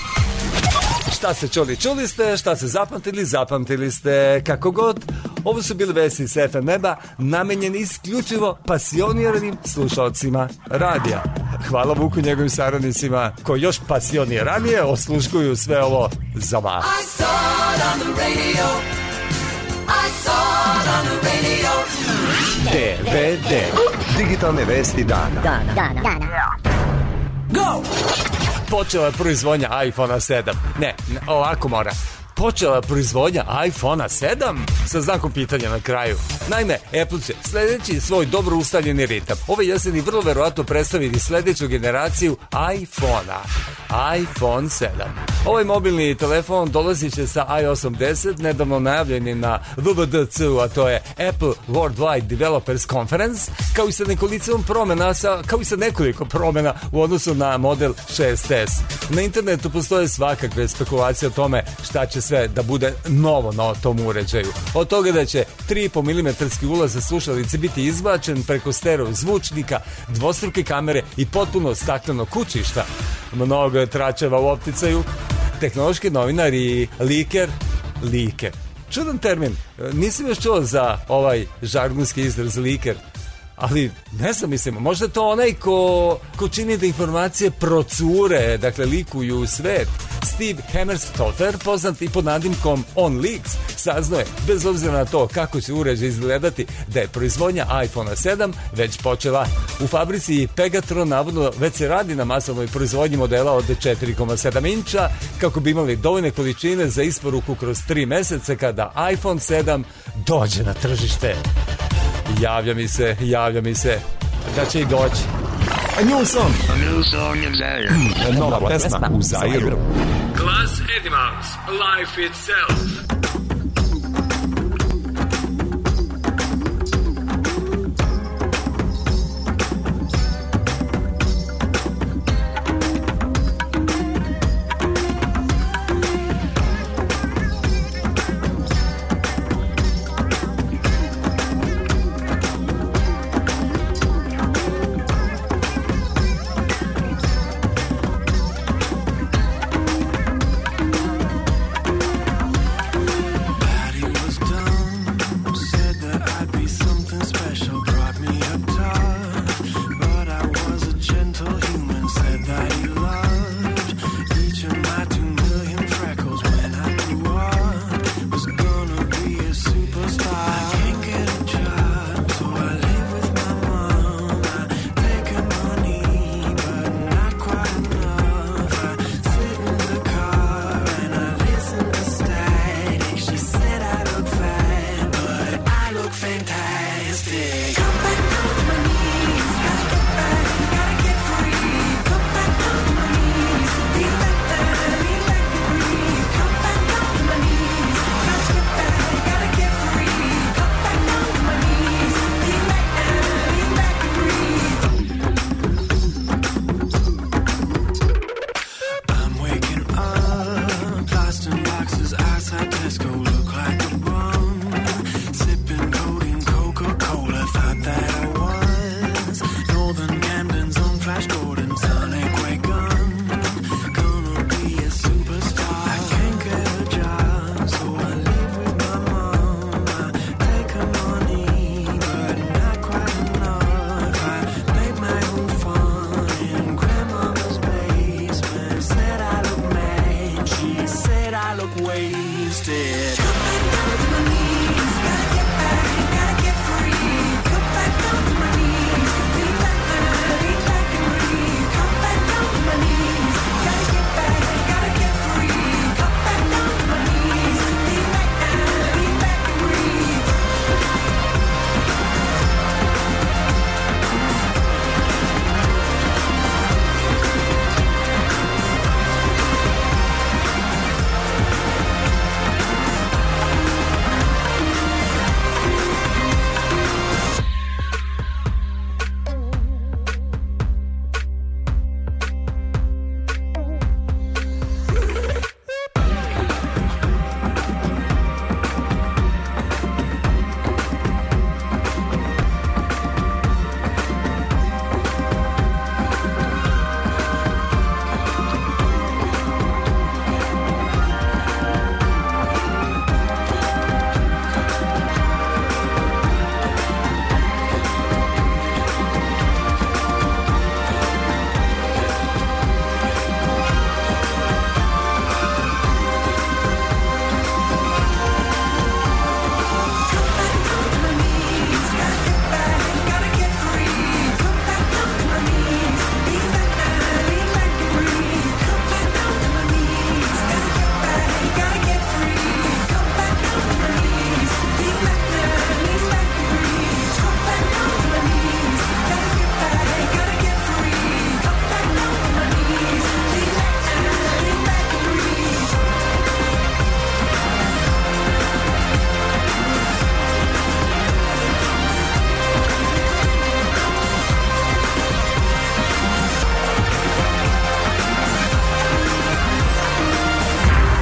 Šta ste čuli? Čuli ste, šta ste zapamtili? Zapamtili ste kako god. Ovo su bili vesti sa F M Neba, namenjeni isključivo pasioniranim slušalcima radija. Hvala Vuku i njegovim saradnicima koji još pasioniranije osluškuju sve ovo za vas. I saw it on the radio. I saw it on the radio. D V D. Digitalne vesti dana. Dana. Dana. Dana. Go! Počela je proizvodnja iPhone sedam. Ne, ne, ovako mora. Počela je proizvodnja iPhone sedam sa znakom pitanja na kraju. Naime, Apple će sledeći svoj dobro ustaljeni ritam ove jeseni vrlo verovatno predstaviti sledeću generaciju iPhone-a. iPhone sedam. Ovaj mobilni telefon dolazi će sa i O S osamdeset, nedavno najavljeni na W W D C U, a to je Apple Worldwide Developers Conference, kao i sa nekolicom promena, sa, kao i sa nekoliko promena u odnosu na model šest S. Na internetu postoje svakakve spekulacije o tome šta će sve da bude novo na tom uređaju. Od toga da će tri i po milimetarski ulaz za slušalice biti izbačen preko stereo zvučnika, dvostruke kamere i potpuno stakleno kućišta. Mnogo je tračeva u opticaju. Tehnološki novinar i liker, liker. Čudan termin. Nisam još čuo za ovaj žargonski izraz liker. Ali, ne znam, mislim, možda je to onaj ko, ko čini da informacije procure, dakle, likuju u svet. Steve Hammerstotter, poznat i pod nadimkom OnLeaks, saznao je, bez obzira na to kako će uređaj izgledati, da je proizvodnja iPhone sedam već počela. U fabrici Pegatron navodno već se radi na masovnoj proizvodnji modela od četiri zarez sedam inča, kako bi imali dovoljne količine za isporuku kroz tri meseca kada iPhone sedam dođe na tržište. Javlja mi se, javlja mi se da će i doći. A new song. A new song in Zaire. Nova pesma u Zairu. Glass Animals, Life Itself.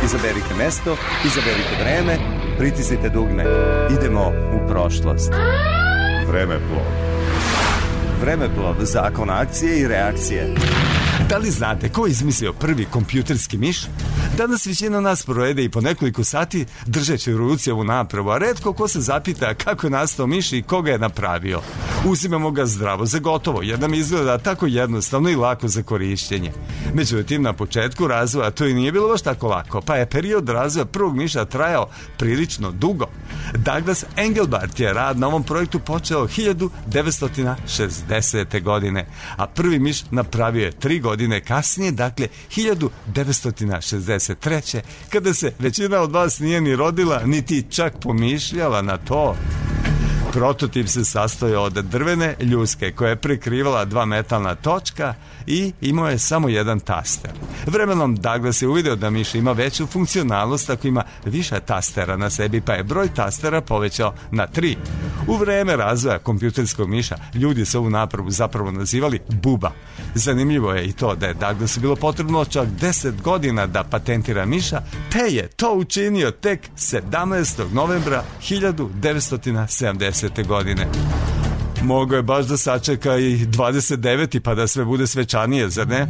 Izaberite mesto, izaberite vreme, pritisnite dugme. Idemo u prošlost. Vremeplov. Vremeplov, zakon akcije i reakcije. Da li znate ko je izmislio prvi kompjuterski miš? Danas većina nas provede i po nekoliko sati držeći u ruci ovu napravu, a retko ko se zapita kako je nastao miš i ko ga je napravio. Uzimamo ga zdravo za gotovo, jer nam izgleda tako jednostavno i lako za korišćenje. Međutim, na početku razvoja to i nije bilo baš tako lako, pa je period razvoja prvog miša trajao prilično dugo. Douglas Engelbart je rad na ovom projektu počeo hiljadu devetsto šezdesete. godine, a prvi miš napravio je tri godine kasnije, dakle hiljadu devetsto šezdeset treće. kada se većina od vas nije ni rodila, niti čak pomišljala na to. Prototip se sastoje od drvene ljuske koja je prekrivala dva metalna točka i imao je samo jedan taster. Vremenom Douglas je uvideo da miš ima veću funkcionalnost ako ima više tastera na sebi, pa je broj tastera povećao na tri. U vreme razvoja kompjuterskog miša ljudi su ovu napravu zapravo nazivali buba. Zanimljivo je i to da je Douglasu bilo potrebno čak deset godina da patentira miša, te je to učinio tek sedamnaestog novembra hiljadu devetsto sedamdesete. godine. Mogo je baš da sačeka i dvadeset deveti pa da sve bude svečanije, zar ne?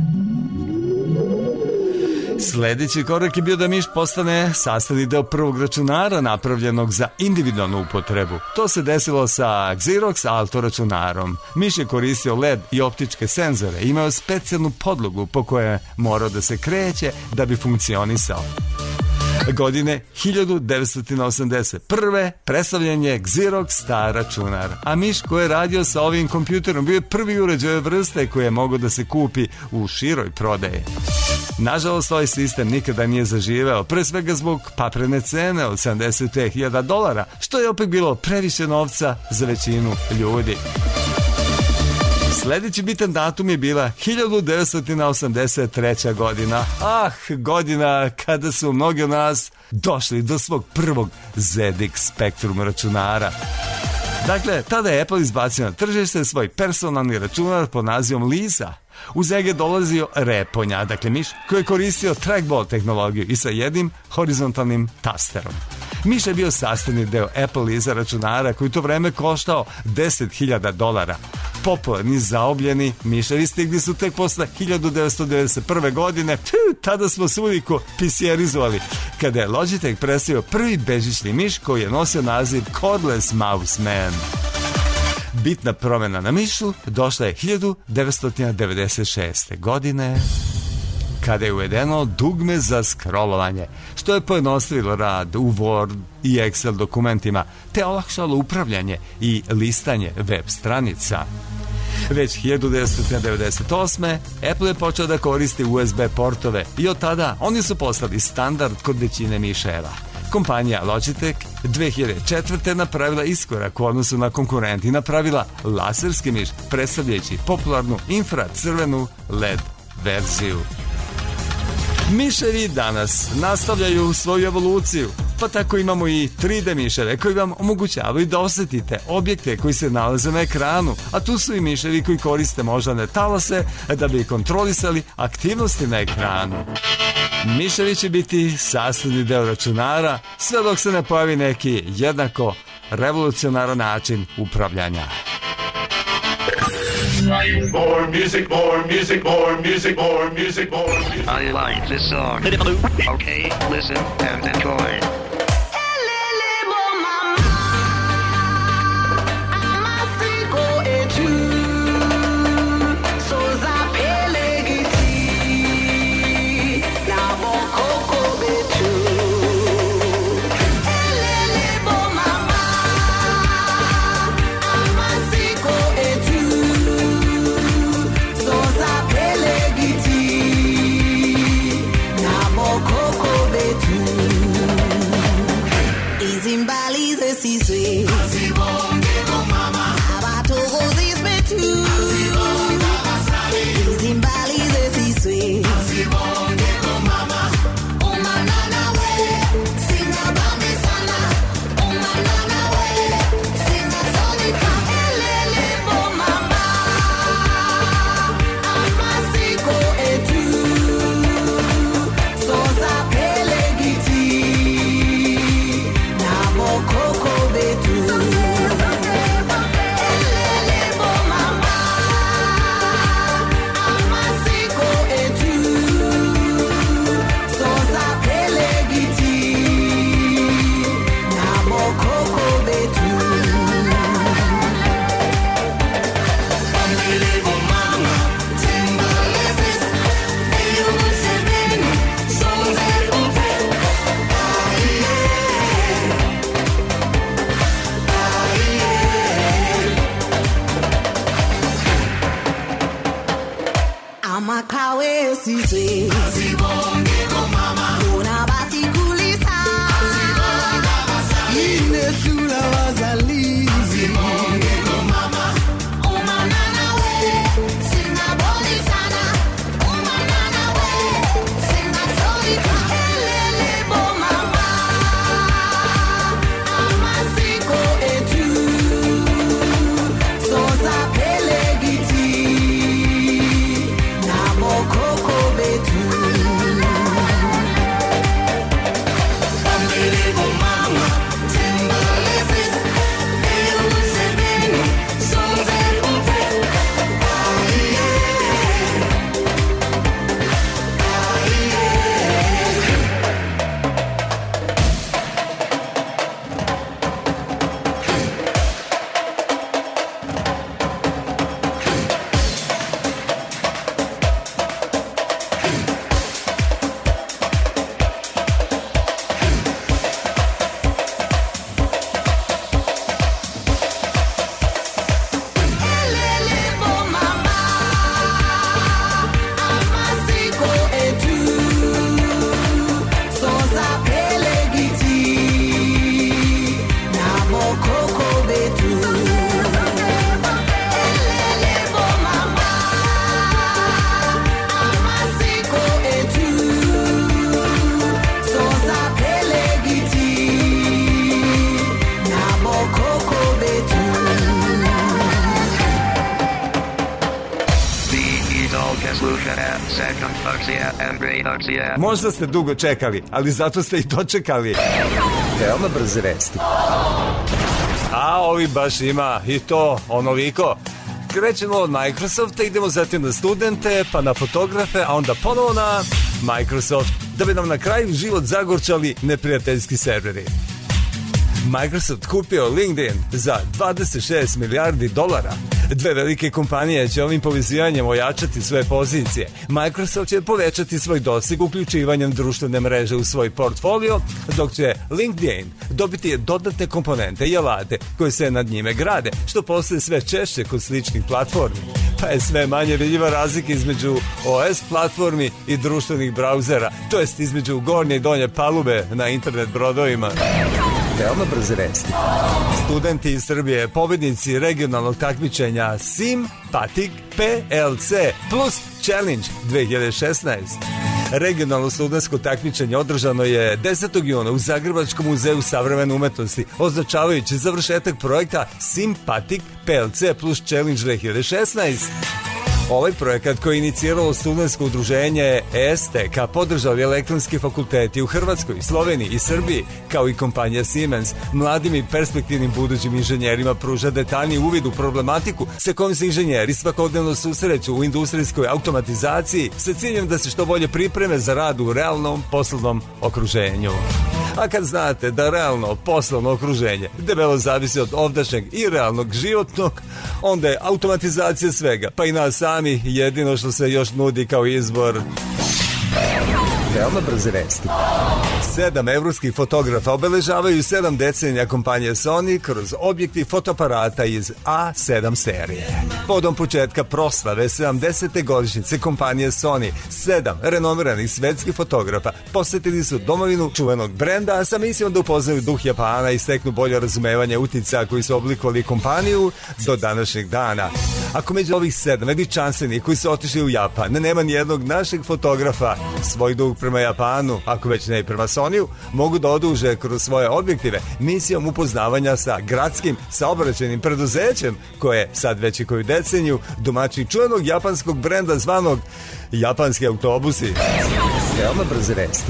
Sljedeći korak je bio da miš postane sastavni deo prvog računara napravljenog za individualnu upotrebu. To se desilo sa Xerox Alto računarom. Miš je koristio L E D i optičke senzore, imao specijalnu podlogu po kojoj je morao da se kreće da bi funkcionisao. Godine hiljadu devetsto osamdeset prve. predstavljen je Xerox Star računar, a miš koji je radio sa ovim kompjuterom bio je prvi uređaj ove vrste koji je mogao da se kupi u široj prodaji. Nažalost, ovaj sistem nikada nije zaživeo, pre svega zbog paprene cene od sedamdeset pet hiljada dolara, što je opet bilo previše novca za većinu ljudi. Sljedeći bitan datum je bila hiljadu devetsto osamdeset treća. godina. Ah, godina kada su mnogi od nas došli do svog prvog zet eks Spectrum računara. Dakle, tada je Apple izbacio na tržište svoj personalni računar pod nazivom Lisa. Uz njega je dolazio reponja, dakle miš koji je koristio trackball tehnologiju i sa jednim horizontalnim tasterom. Miš je bio sastavni deo Apple Lisa računara koji to vreme koštao deset hiljada dolara. Popularni zaobljeni miševi stigli su tek posle hiljadu devetsto devedeset prve. godine. Tada smo se uliko pisijerizovali, kada je Logitech predstavio prvi bežični miš koji je nosio naziv Cordless Mouse Man. Bitna promjena na mišu došla je hiljadu devetsto devedeset šeste. godine, kada je uvedeno dugme za scrollovanje, što je pojednostavilo rad u Word i Excel dokumentima, te olakšalo upravljanje i listanje web stranica. Već hiljadu devetsto devedeset osme. Apple je počeo da koristi U S B portove i od tada oni su postali standard kod većine miševa. Kompanija Logitech dve hiljade četvrte. napravila iskorak u odnosu na konkurenti i napravila laserski miš, predstavljajući popularnu infracrvenu L E D verziju. Miševi danas nastavljaju svoju evoluciju, pa tako imamo i tri D miševe koji vam omogućavaju da osjetite objekte koji se nalaze na ekranu, a tu su i miševi koji koriste moždane talase da bi kontrolisali aktivnosti na ekranu. Miševi će biti sastavni deo računara sve dok se ne pojavi neki jednako revolucionaran način upravljanja. More music, more music, more music, more music, more music. I like this song. Okay, listen and enjoy. Coco kawesi swe Azibonge go mama Una basi kulisa Azibonga basali Ine shula wazali Azibonge go mama Umanana we Singa boli sana Umanana we Singa soli kahelele bo mama Amasiko etu Sosa pelegiti Nabo koko betu Ambele go mama Timbalese Eyo sebeni Sonze umpe Aye Elele bo mama Amasiko etu Sosa pelegiti Nabo koko betu Elele bo mama Amasiko etu Sosa pelegiti Nabo koko betu Digital Solution and Second Arcia and Great Arcia. Možda ste dugo čekali, ali zato ste i dočekali. Veoma brze vesti. A ovi baš ima i to onoliko. Krećemo od Microsofta, idemo zatim na studente, pa na fotografe, a onda ponovo na Microsoft, da bi nam na kraju život zagorčali neprijateljski serveri. Microsoft kupio LinkedIn za dvadeset šest milijardi dolara. Dve velike kompanije će ovim povezivanjem ojačati svoje pozicije. Microsoft će povećati svoj doseg uključivanjem društvene mreže u svoj portfolio, dok će LinkedIn dobiti dodatne komponente i alate koje se nad njime grade, što postaje sve češće kod sličnih platformi. Pa je sve manje vidljiva razlika između O S platformi i društvenih brauzera, to jest između gornje i donje palube na internet brodovima. Veoma brze vesti. Studenti iz Srbije, pobednici regionalnog takmičenja Simpatic P L C plus Challenge dve hiljade šesnaest. Regionalno studentsko takmičenje održano je desetog juna u Zagrebačkom muzeju savremene umetnosti, označavajući završetak projekta Simpatic P L C plus Challenge dve hiljade šesnaest. Ovaj projekat koji je iniciralo studentsko udruženje E S T E K podržali elektronski fakulteti u Hrvatskoj, Sloveniji i Srbiji, kao i kompanija Siemens. Mladim i perspektivnim budućim inženjerima pruža detaljni uvid u problematiku sa kojom se inženjeri svakodnevno susreću u industrijskoj automatizaciji sa ciljem da se što bolje pripreme za rad u realnom poslovnom okruženju. A kad znate da realno poslovno okruženje debelo zavisi od ovdašnjeg i realnog životnog, onda je automatizacija svega, pa i nas sami, jedino što se još nudi kao izbor. Veoma brze vesti. Sedam evropskih fotografa obeležavaju sedam decenija kompanije Sony kroz objektiv fotoaparata iz A sedam serije. Podom početka proslave sedamdesete godišnjice kompanije Sony, sedam renomiranih svetskih fotografa posetili su domovinu čuvenog brenda sa misijom da upoznaju duh Japana i steknu bolje razumevanje uticaja koji su oblikovali kompaniju do današnjeg dana. Ako među ovih sedam veličanstvenih koji su otišli u Japan nema nijednog našeg fotografa, svoj dug prema Japanu, ako već ne i prema Sonyu, mogu da oduže kroz svoje objektive misijom upoznavanja sa gradskim saobraćajnim preduzećem koje sad već i koju deceniju domaćin čuvenog japanskog brenda zvanog Japanski autobusi. Veoma brze vesti.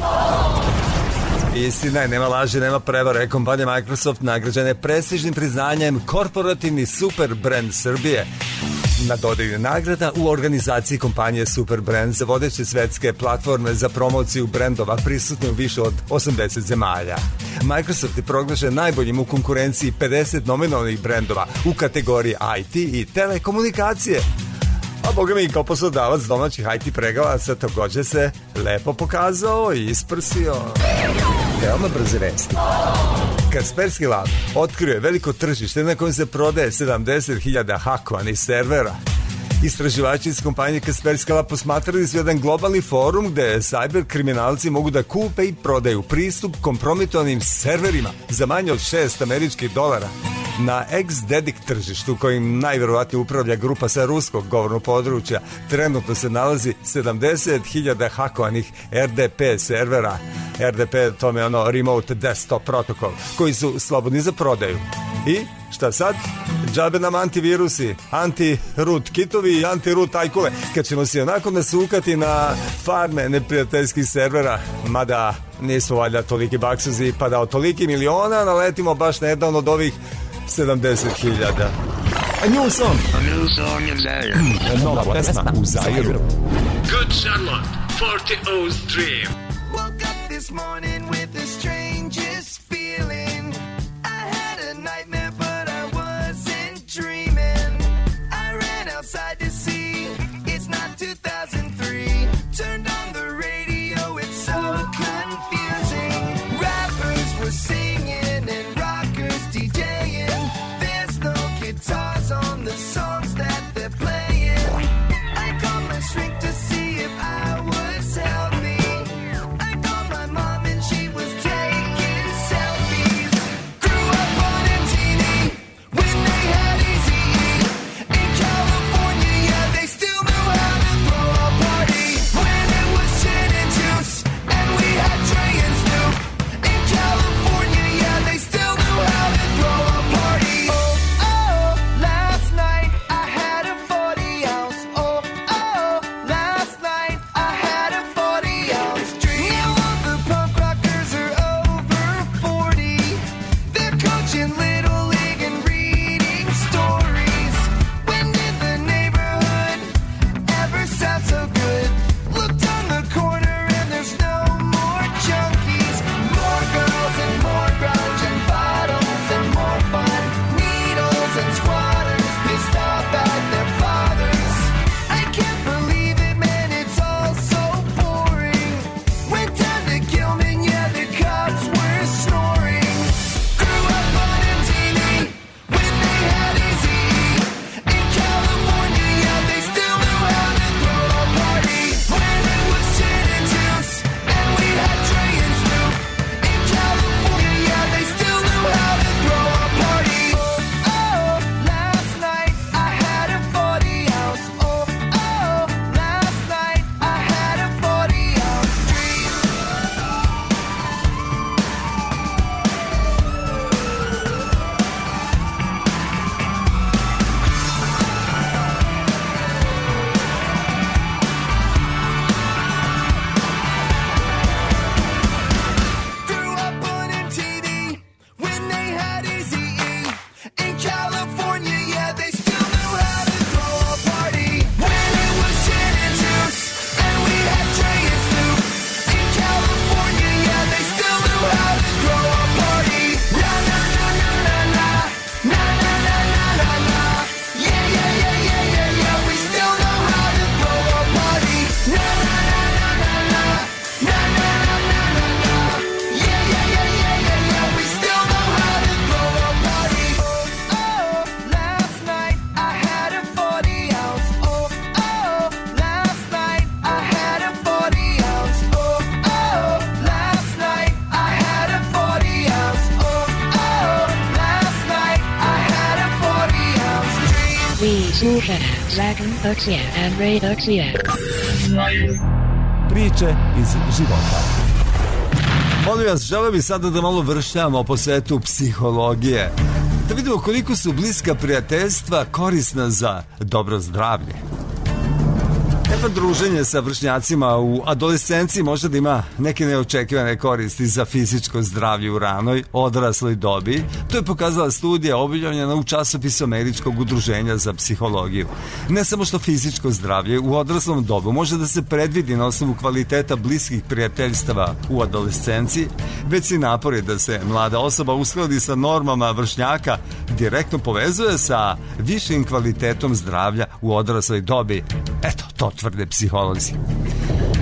Istina je, nema laži, nema prevare. Kompanija Microsoft nagrađena je prestižnim priznanjem korporativni super brand Srbije. Na dodjelju nagrada u organizaciji kompanije Super Brand za vodeće svetske platforme za promociju brendova prisutne u više od osamdeset zemalja. Microsoft je proglašen najboljim u konkurenciji pedeset nominalnih brendova u kategoriji I T i telekomunikacije. A boga mi kao poslodavac domaćih I T pregalaca također se lepo pokazao i isprsio. Veoma brze vesti. Kaspersky Lab otkrio je veliko tržište na kojem se prodaje sedamdeset hiljada hakovanih servera. Istraživači iz kompanije Kaspersky Lab posmatrali su jedan globalni forum gde cyber kriminalci mogu da kupe i prodaju pristup kompromitovanim serverima za manje od šest američkih dolara. Na ex-dedic tržištu, kojim najverovatnije upravlja grupa sa ruskog govornog područja, trenutno se nalazi sedamdeset hiljada hakovanih R D P servera. R D P, to je ono Remote Desktop Protocol, koji su slobodni za prodaju. I šta sad? Džabe nam antivirusi, anti-root kitovi i anti-root ajkule, kad ćemo se onako nasukati na farme neprijateljskih servera, mada nismo valjda toliki baksuzi, pa da od toliki miliona naletimo baš na jedan od ovih sedamdeset hiljada. A new song. A new song in Zaire. Nova pesma u Zairu. Good Charlotte, forty oh stream. Woke up this morning with the strangest feeling. I had a nightmare, but I wasn't dreaming. I ran outside to see it's not two thousand three. Turned on the radio, it's so confusing. Rappers were singing and rockers DJing. There's no guitars on the songs that they're playing. I called my shrink to see if I was healthy. I called my mom and she was taking selfies. Grew up on M T V when they had Easy E. In California, yeah, they still knew how to throw a party. When it was gin and juice and we had Trey and Snoop. In California, yeah, they still knew how to throw a party. Oh, oh, last night I had a forty ounce. Oh, oh, last night I had a forty ounce dream. Now all the punk rockers are over forty. They're coaching Little League and reading stories. When did the neighborhood ever sound so good? Looked on the corner and there's no more junkies. More girls and more grunge and bottles and more fun. Needles and squatters pissed off at their fathers. I can't believe it, man, it's all so boring. Went down to Gilman, yeah, the cops were snoring. Grew up on M T V when they had Easy E. In California, yeah, they still knew how to throw a party. When it was gin and juice and we had Trey and Snoop. In California, yeah, they still knew how to throw a party. Oh, oh, last night I had a forty ounce. Oh, oh, last night I had a forty ounce dream. Grew up on M T V when they had Easy E. In California, yeah, they still knew how to throw a party. When it was gin and juice and we had Trey and Snoop. In California, yeah, they still knew how to throw a party. Na na na na na na, na na na na na na. Yeah yeah yeah yeah yeah yeah, we still know how to throw a party. Na na na na na na, na na na na na na. Yeah yeah yeah yeah yeah yeah, we still know how to throw a party. Oh, oh, last night I had a forty ounce. Oh, oh, last night I had a forty ounce. Oh, oh, last night I had a forty ounce. Oh, oh, last night I had a forty ounce dream. Vi slušate Dragon Oxia and Ray Oxia. Priče iz života. Molim vas, želeo bih sada da malo vršljamo po svetu psihologije. Da vidimo koliko su bliska prijateljstva korisna za dobro zdravlje. Evo, druženje sa vršnjacima u adolescenciji može da ima neke neočekivane koristi za fizičko zdravlje u ranoj, odrasloj dobi. To je pokazala studija objavljena u časopisu Američkog udruženja za psihologiju. Ne samo što fizičko zdravlje u odraslom dobu može da se predvidi na osnovu kvaliteta bliskih prijateljstava u adolescenciji, već i napori da se mlada osoba uskladi sa normama vršnjaka direktno povezuje sa višim kvalitetom zdravlja u odrasloj dobi. Eto, to tvrde psiholozi.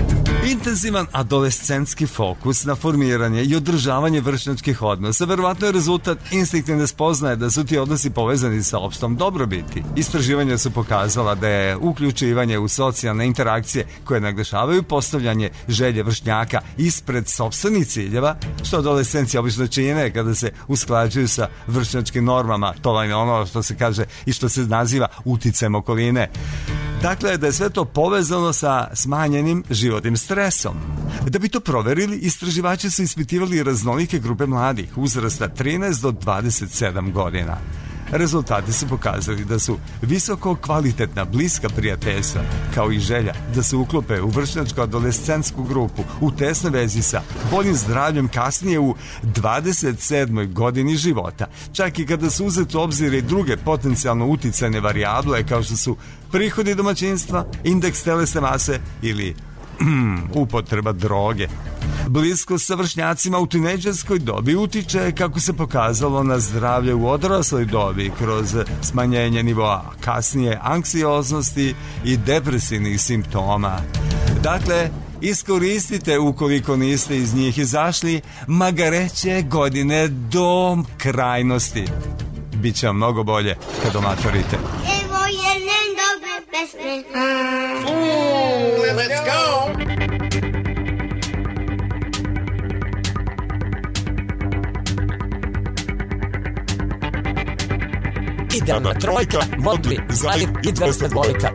Intenzivan adolescentski fokus na formiranje i održavanje vršnjačkih odnosa verovatno je rezultat instinktivne spoznaje da su ti odnosi povezani sa opštom dobrobiti. Istraživanja su pokazala da je uključivanje u socijalne interakcije koje naglašavaju postavljanje želje vršnjaka ispred sopstvenih ciljeva, što adolescenci obično čine kada se usklađuju sa vršnjačkim normama, to je ono što se kaže i što se naziva uticajem okoline. Dakle, da je sve to povezano sa smanjenim životnim stresom. Da bi to proverili, istraživači su ispitivali raznolike grupe mladih uzrasta trinaest do dvadeset sedam godina. Rezultati su pokazali da su visoko kvalitetna bliska prijateljstva, kao i želja da se uklope u vršnjačku adolescentsku grupu u tesnoj vezi sa boljim zdravljem kasnije u dvadeset sedmoj godini života, čak i kada su uzeti u obzir i druge potencijalno uticajne varijable kao što su prihodi domaćinstva, indeks telesne mase ili upotreba droge. Bliskost sa vršnjacima u tinejdžerskoj dobi utiče, kako se pokazalo, na zdravlje u odrasloj dobi kroz smanjenje nivoa kasnije anksioznosti i depresivnih simptoma. Dakle, iskoristite, ukoliko niste iz njih izašli, magareće godine do krajnosti. Biće vam mnogo bolje kad omatorite. Evo jedne dobre pesme. Mm, let's go! Idealna trojka, Mogli, Zalir i dvesta dvojka.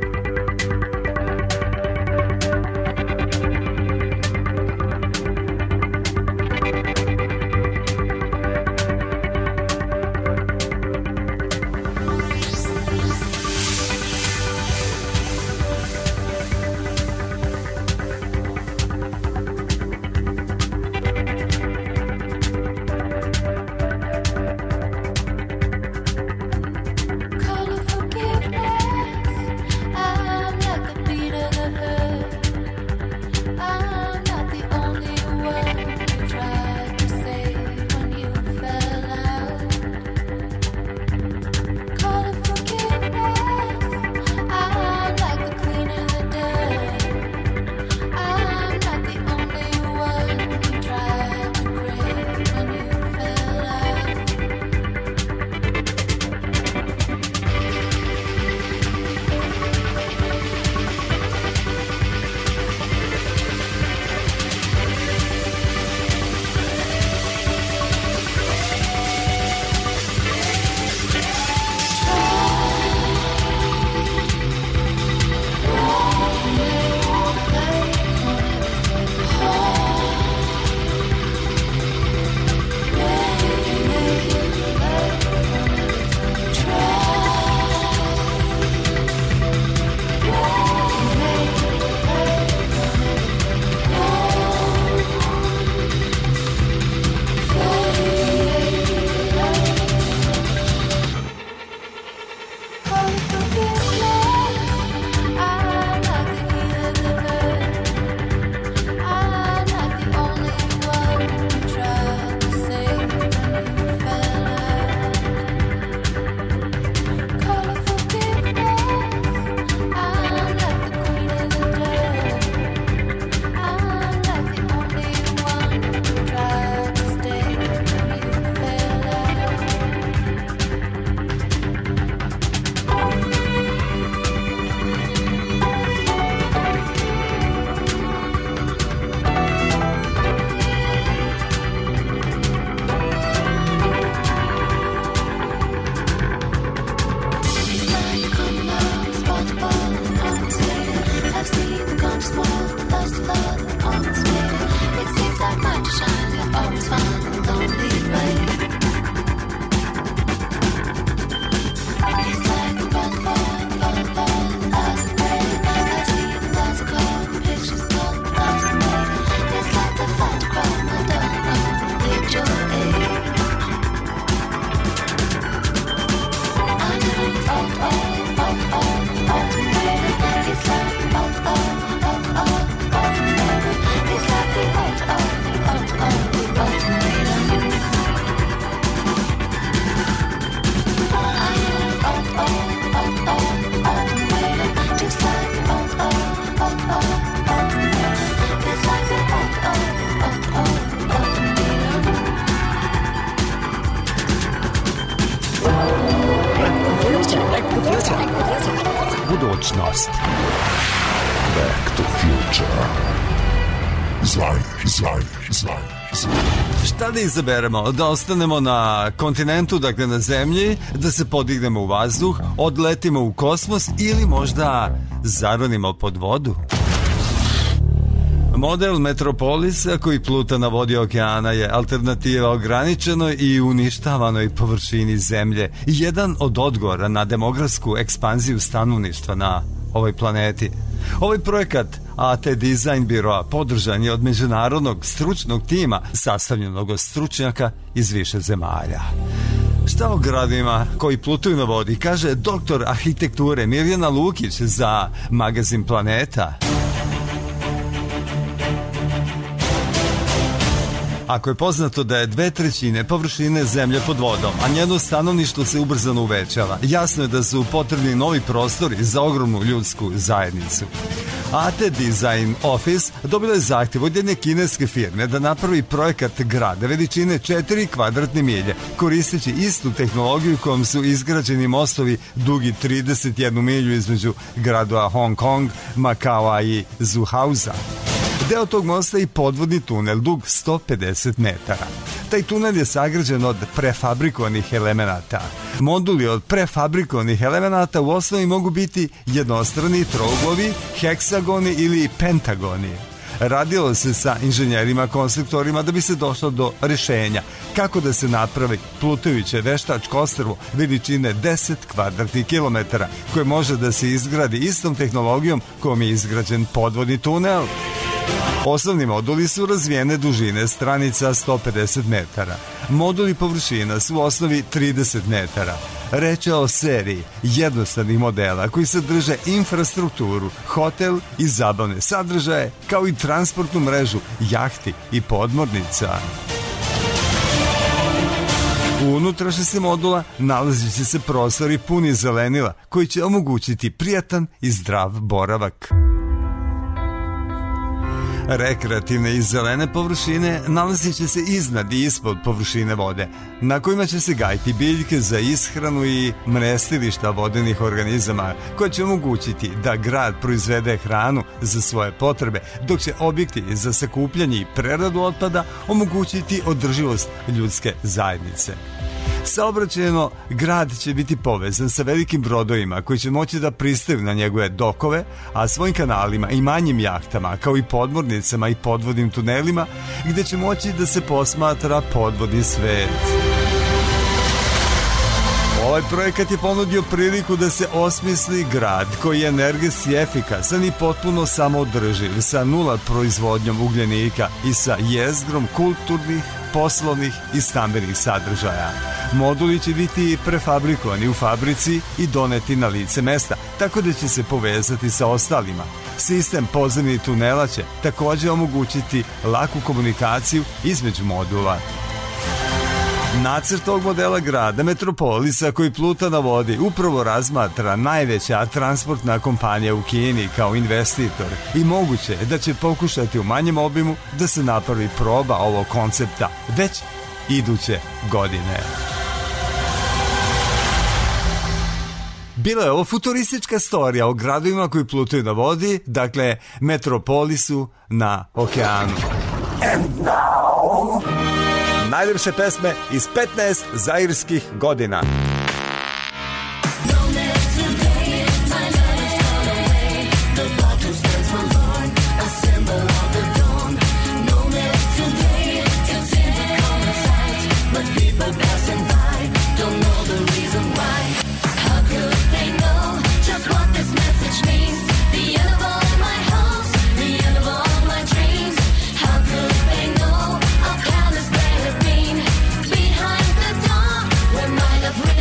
Call of forgiveness. budućnost. Back to future. Zajr, zajr, zajr, zajr. Šta da izaberemo? Da ostanemo na kontinentu, dakle na zemlji, da se podignemo u vazduh, odletimo u kosmos ili možda zaronimo pod vodu? Model Metropolisa koji pluta na vodi okeana je alternativa ograničenoj i uništavanoj površini zemlje i jedan od odgovora na demografsku ekspanziju stanovništva na ovoj planeti. Ovaj projekat A T Design Biroa podržan je od međunarodnog stručnog tima sastavljenog od stručnjaka iz više zemalja. Šta o gradovima koji plutuju na vodi kaže doktor arhitekture Mirjana Lukić za magazin Planeta. Ako je poznato da je dve trećine površine zemlje pod vodom, a njeno stanovništvo se ubrzano uvećava, jasno je da su potrebni novi prostori za ogromnu ljudsku zajednicu. A T Design Office dobila je zahtjev od jedne kineske firme da napravi projekat grada veličine četiri kvadratne milje, koristeći istu tehnologiju kojom su izgrađeni mostovi dugi trideset jednu milju između gradova Hong Kong, Makaoa i Zuhauza. Deo tog mosta je i podvodni tunel dug sto pedeset metara. Taj tunel je sagrađen od prefabrikovanih elemenata. Moduli od prefabrikovanih elemenata u osnovi mogu biti jednostrani trouglovi, heksagoni ili pentagoni. Radilo se sa inženjerima, konstruktorima da bi se došlo do rešenja kako da se napravi plutajuće veštačko ostrvo veličine deset kvadratnih kilometara koje može da se izgradi istom tehnologijom kojom je izgrađen podvodni tunel. Osnovni moduli su razvijene dužine stranica sto pedeset metara. Moduli površina su u osnovi trideset metara. Reč je o seriji jednostavnih modela koji sadrže infrastrukturu, hotel i zabavne sadržaje, kao i transportnu mrežu jahti i podmornica. U unutrašnjosti modula nalazit će se prostori puni zelenila koji će omogućiti prijatan i zdrav boravak. Rekreativne i zelene površine nalazit će se iznad i ispod površine vode, na kojima će se gajiti biljke za ishranu i mrestilišta vodenih organizama, koje će omogućiti da grad proizvede hranu za svoje potrebe, dok će objekti za sakupljanje i preradu otpada omogućiti održivost ljudske zajednice. Saobraćajno, grad će biti povezan sa velikim brodovima koji će moći da pristaju na njegove dokove, a svojim kanalima i manjim jahtama, kao i podmornicama i podvodnim tunelima, gde će moći da se posmatra podvodni svet. Ovaj projekat je ponudio priliku da se osmisli grad koji je energetski efikasan i potpuno samoodrživ, sa nula proizvodnjom ugljenika i sa jezgrom kulturnih, poslovnih i stambenih sadržaja. Moduli će biti prefabrikovani u fabrici i doneti na lice mesta, tako da će se povezati sa ostalima. Sistem podzemnih tunela će također omogućiti laku komunikaciju između modula. Nacrt tog modela grada Metropolisa koji pluta na vodi upravo razmatra najveća transportna kompanija u Kini kao investitor i moguće je da će pokušati u manjem obimu da se napravi proba ovog koncepta već iduće godine. Bila je ovo futuristička storija o gradovima koji plutaju na vodi, dakle Metropolisu na okeanu. And now... najljepše pesme iz petnaest zairskih godina. Behind the door, where my love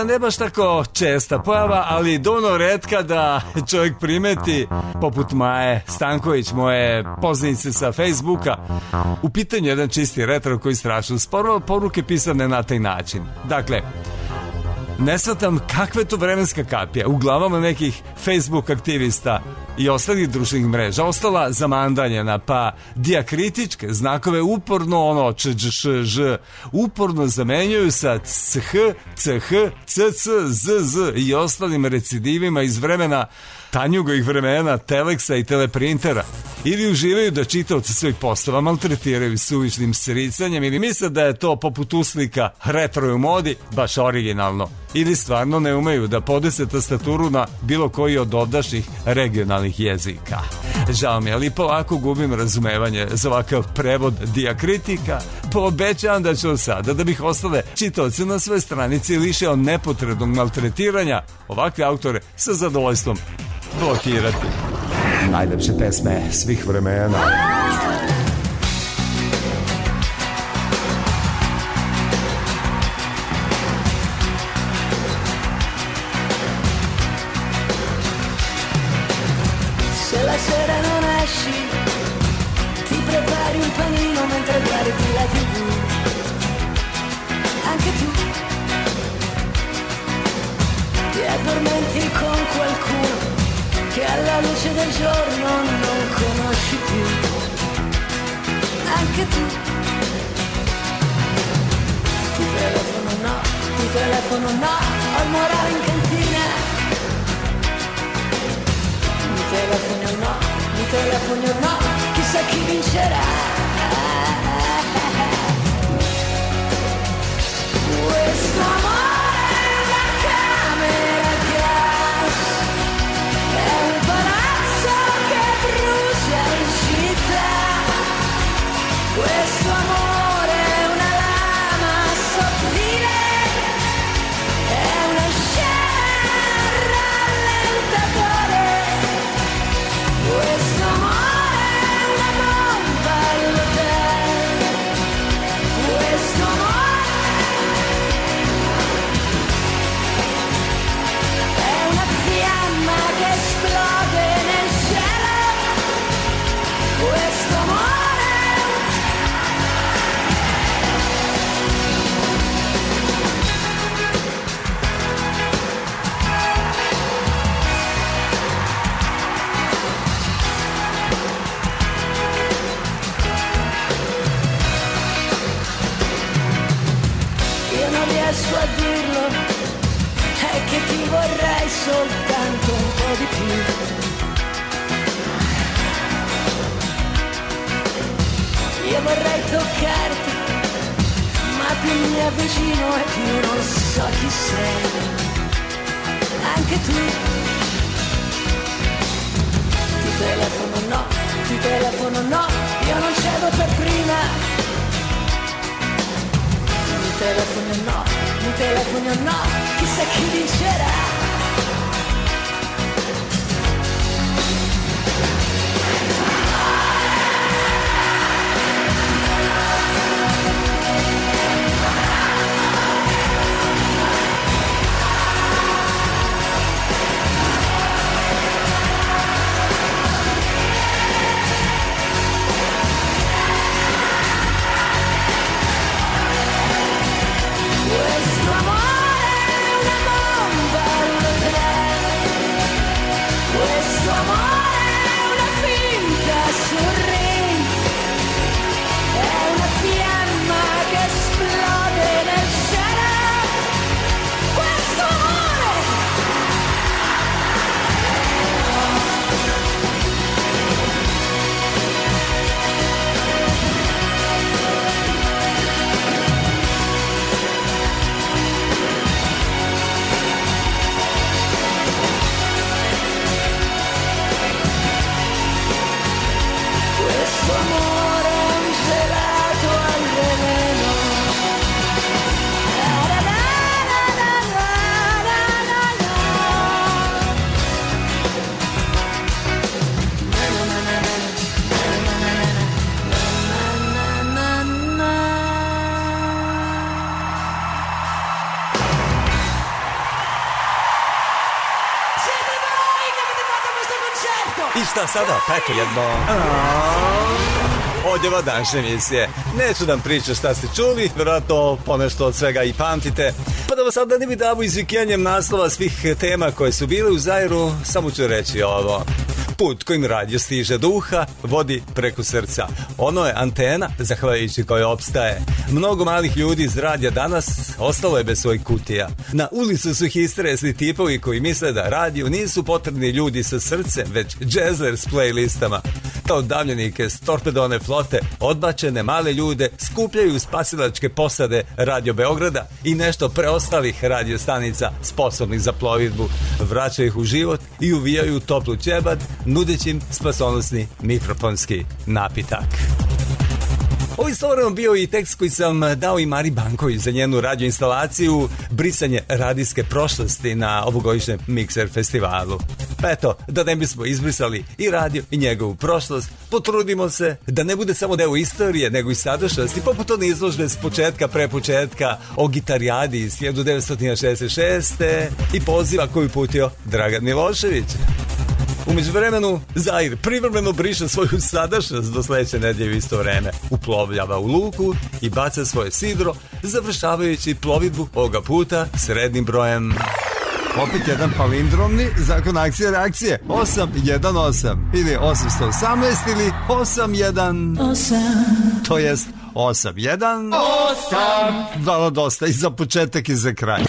Ma ne baš tako česta pojava, ali dovoljno retka da čovjek primeti, poput Maje Stanković, moje poznanice sa Facebooka, u pitanju jedan čisti retro koji strašno sporo, poruke pisane na taj način. Dakle, ne shvatam kakva je to vremenska kapija u glavama nekih Facebook aktivista i ostalih društvenih mreža ostala zamandanjena, pa dijakritičke znakove uporno ono č, dž, š, ž uporno zamenjuju sa ch, ch, c, c, z, z i ostalim recidivima iz vremena tanjugovih vremena, teleksa i teleprintera, ili uživaju da čitaoci svojih postova maltretiraju suvišnim sricanjem ili misle da je to poput uslika retro u modi baš originalno, ili stvarno ne umeju da podese tastaturu na bilo koji od ovdašnjih regionalnih jezika. Žao mi je, ali polako gubim razumevanje za ovakav prevod dijakritika. Poobećavam da ću od sada, da bih ostale čitaoce na svojoj stranici lišao nepotrebnog maltretiranja, ovakve autore sa zadovoljstvom blokirati. Najlepše pesme svih vremena. Se la sera non esci, ti prepari un panino mentre guardi la tivù. Anche tu ti addormenti con qualcuno che alla luce del giorno non conosci più. Anche tu ti telefono no, ti telefono no, al morale in cantina. Mi telefoni o no, mi telefoni o no, chissà chi vincerà. Questo amore è una camera a gas, è un palazzo che brucia in città. Questo amore è una lama sottile, è una scena rallentatore. Questo amore è una bomba all'hotel. Questo amore è una fiamma che esplode nel cielo. Questo amore io non riesco a dirlo, è che ti vorrei soltanto un po' di più. Io vorrei toccarti, ma più mi avvicino e più non so chi sei. Anche tu ti telefono no, ti telefono no, io non cedo per prima. Mi telefoni o no, mi telefoni o no, chissà chi vincerà. Questo amore è una bomba šta sada? Peto jedno. Odjeva današnje emisije. Neću da vam pričam šta ste čuli, vjerojatno ponešto od svega i pamtite. Pa da vas sad ne bi davu izvikijanjem naslova svih tema koje su bile u Zairu, samo ću reći ovo. Put kojim radio stiže do uha vodi preko srca. Ono je antena zahvaljujući kojoj opstaje. Mnogo malih ljudi iz radija danas ostalo je bez svojih kutija. Na ulicu su ih istresli tipovi koji misle da radiju nisu potrebni ljudi sa srcem, već džezler s playlistama. Kao davljenike s torpedone flote odbačene male ljude skupljaju spasilačke posade Radio Beograda i nešto preostalih radio stanica sposobnih za plovidbu. Vraćaju ih u život i uvijaju u toplu ćebad, nudeći im spasonosni mikrofonski napitak. Ovo istovremeno bio i tekst koji sam dao i Mari Banković za njenu radio instalaciju Brisanje radijske prošlosti na ovogodišnjem Mikser festivalu. Pa eto, da ne bismo izbrisali i radio i njegovu prošlost, potrudimo se da ne bude samo deo istorije, nego i sadašnjosti, poput one izložbe s početka, pre početka o gitarijadi iz hiljadu devetsto šezdeset šeste i poziva koju putio Dragan Milošević. U međuvremenu, Zair privremeno briše svoju sadašnjost do sledeće nedelje u isto vreme. Uplovljava u luku i baca svoje sidro, završavajući plovidbu ovoga puta srednim brojem. Opet jedan palindromni zakon akcije reakcije. osam jedan osam ili osamsto osamnaest ili osam jedan osam. To jest osam jedan osam. Dalo dosta i za početak i za kraj.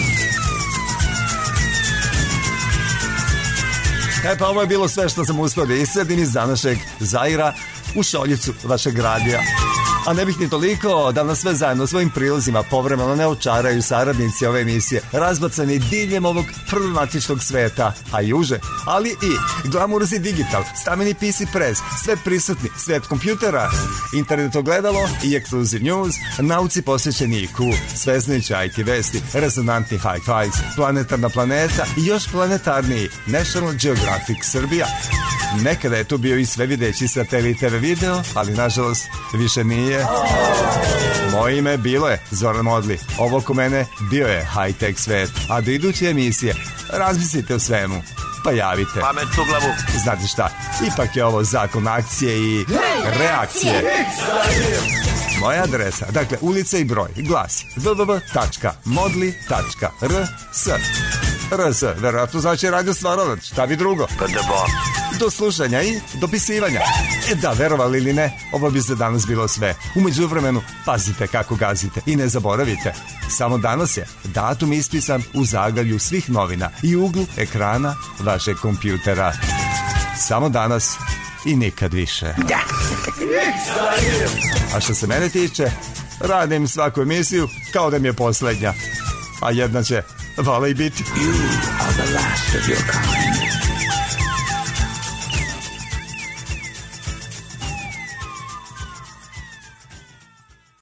E pa ovo je bilo sve što sam uspio da iscedim iz današnjeg Zaira u šoljicu vašeg radija. A ne bih ni toliko da nas sve zajedno svojim prilozima povremeno ne očaraju saradnici ove emisije, razbacani diljem ovog problematičnog sveta, a i uže, ali i glamurzi digital, stameni P C press, sve prisutni svet kompjutera, internet ogledalo i exclusive news, nauci posvećeni I Q, sveznajući I T vesti, rezonantni hi-fis, planetarna planeta i još planetarniji National Geographic Srbija. Nekada je tu bio i sve videći satelit T V video, ali nažalost više nije. Moje ime bilo je Zoran Modli. Ovo ko mene bio je high-tech svet. A do iduće emisije razmislite o svemu, pa javite. Pamet u glavu. Znate šta, ipak je ovo zakon akcije i reakcije. Moja adresa, dakle ulica i broj, glasi w w w tačka modli tačka r s. R S, verovatno znači radio stvaralac, šta bi drugo? Pa da bo. Do slušanja i dopisivanja. E da, verovali ili ne, ovo bi za danas bilo sve. U međuvremenu, pazite kako gazite i ne zaboravite. Samo danas je datum ispisan u zaglavlju svih novina i uglu ekrana vašeg kompjutera. Samo danas i nikad više. A što se mene tiče, radim svaku emisiju kao da mi je poslednja. A jedna će, vala i biti. You are the last of your kind.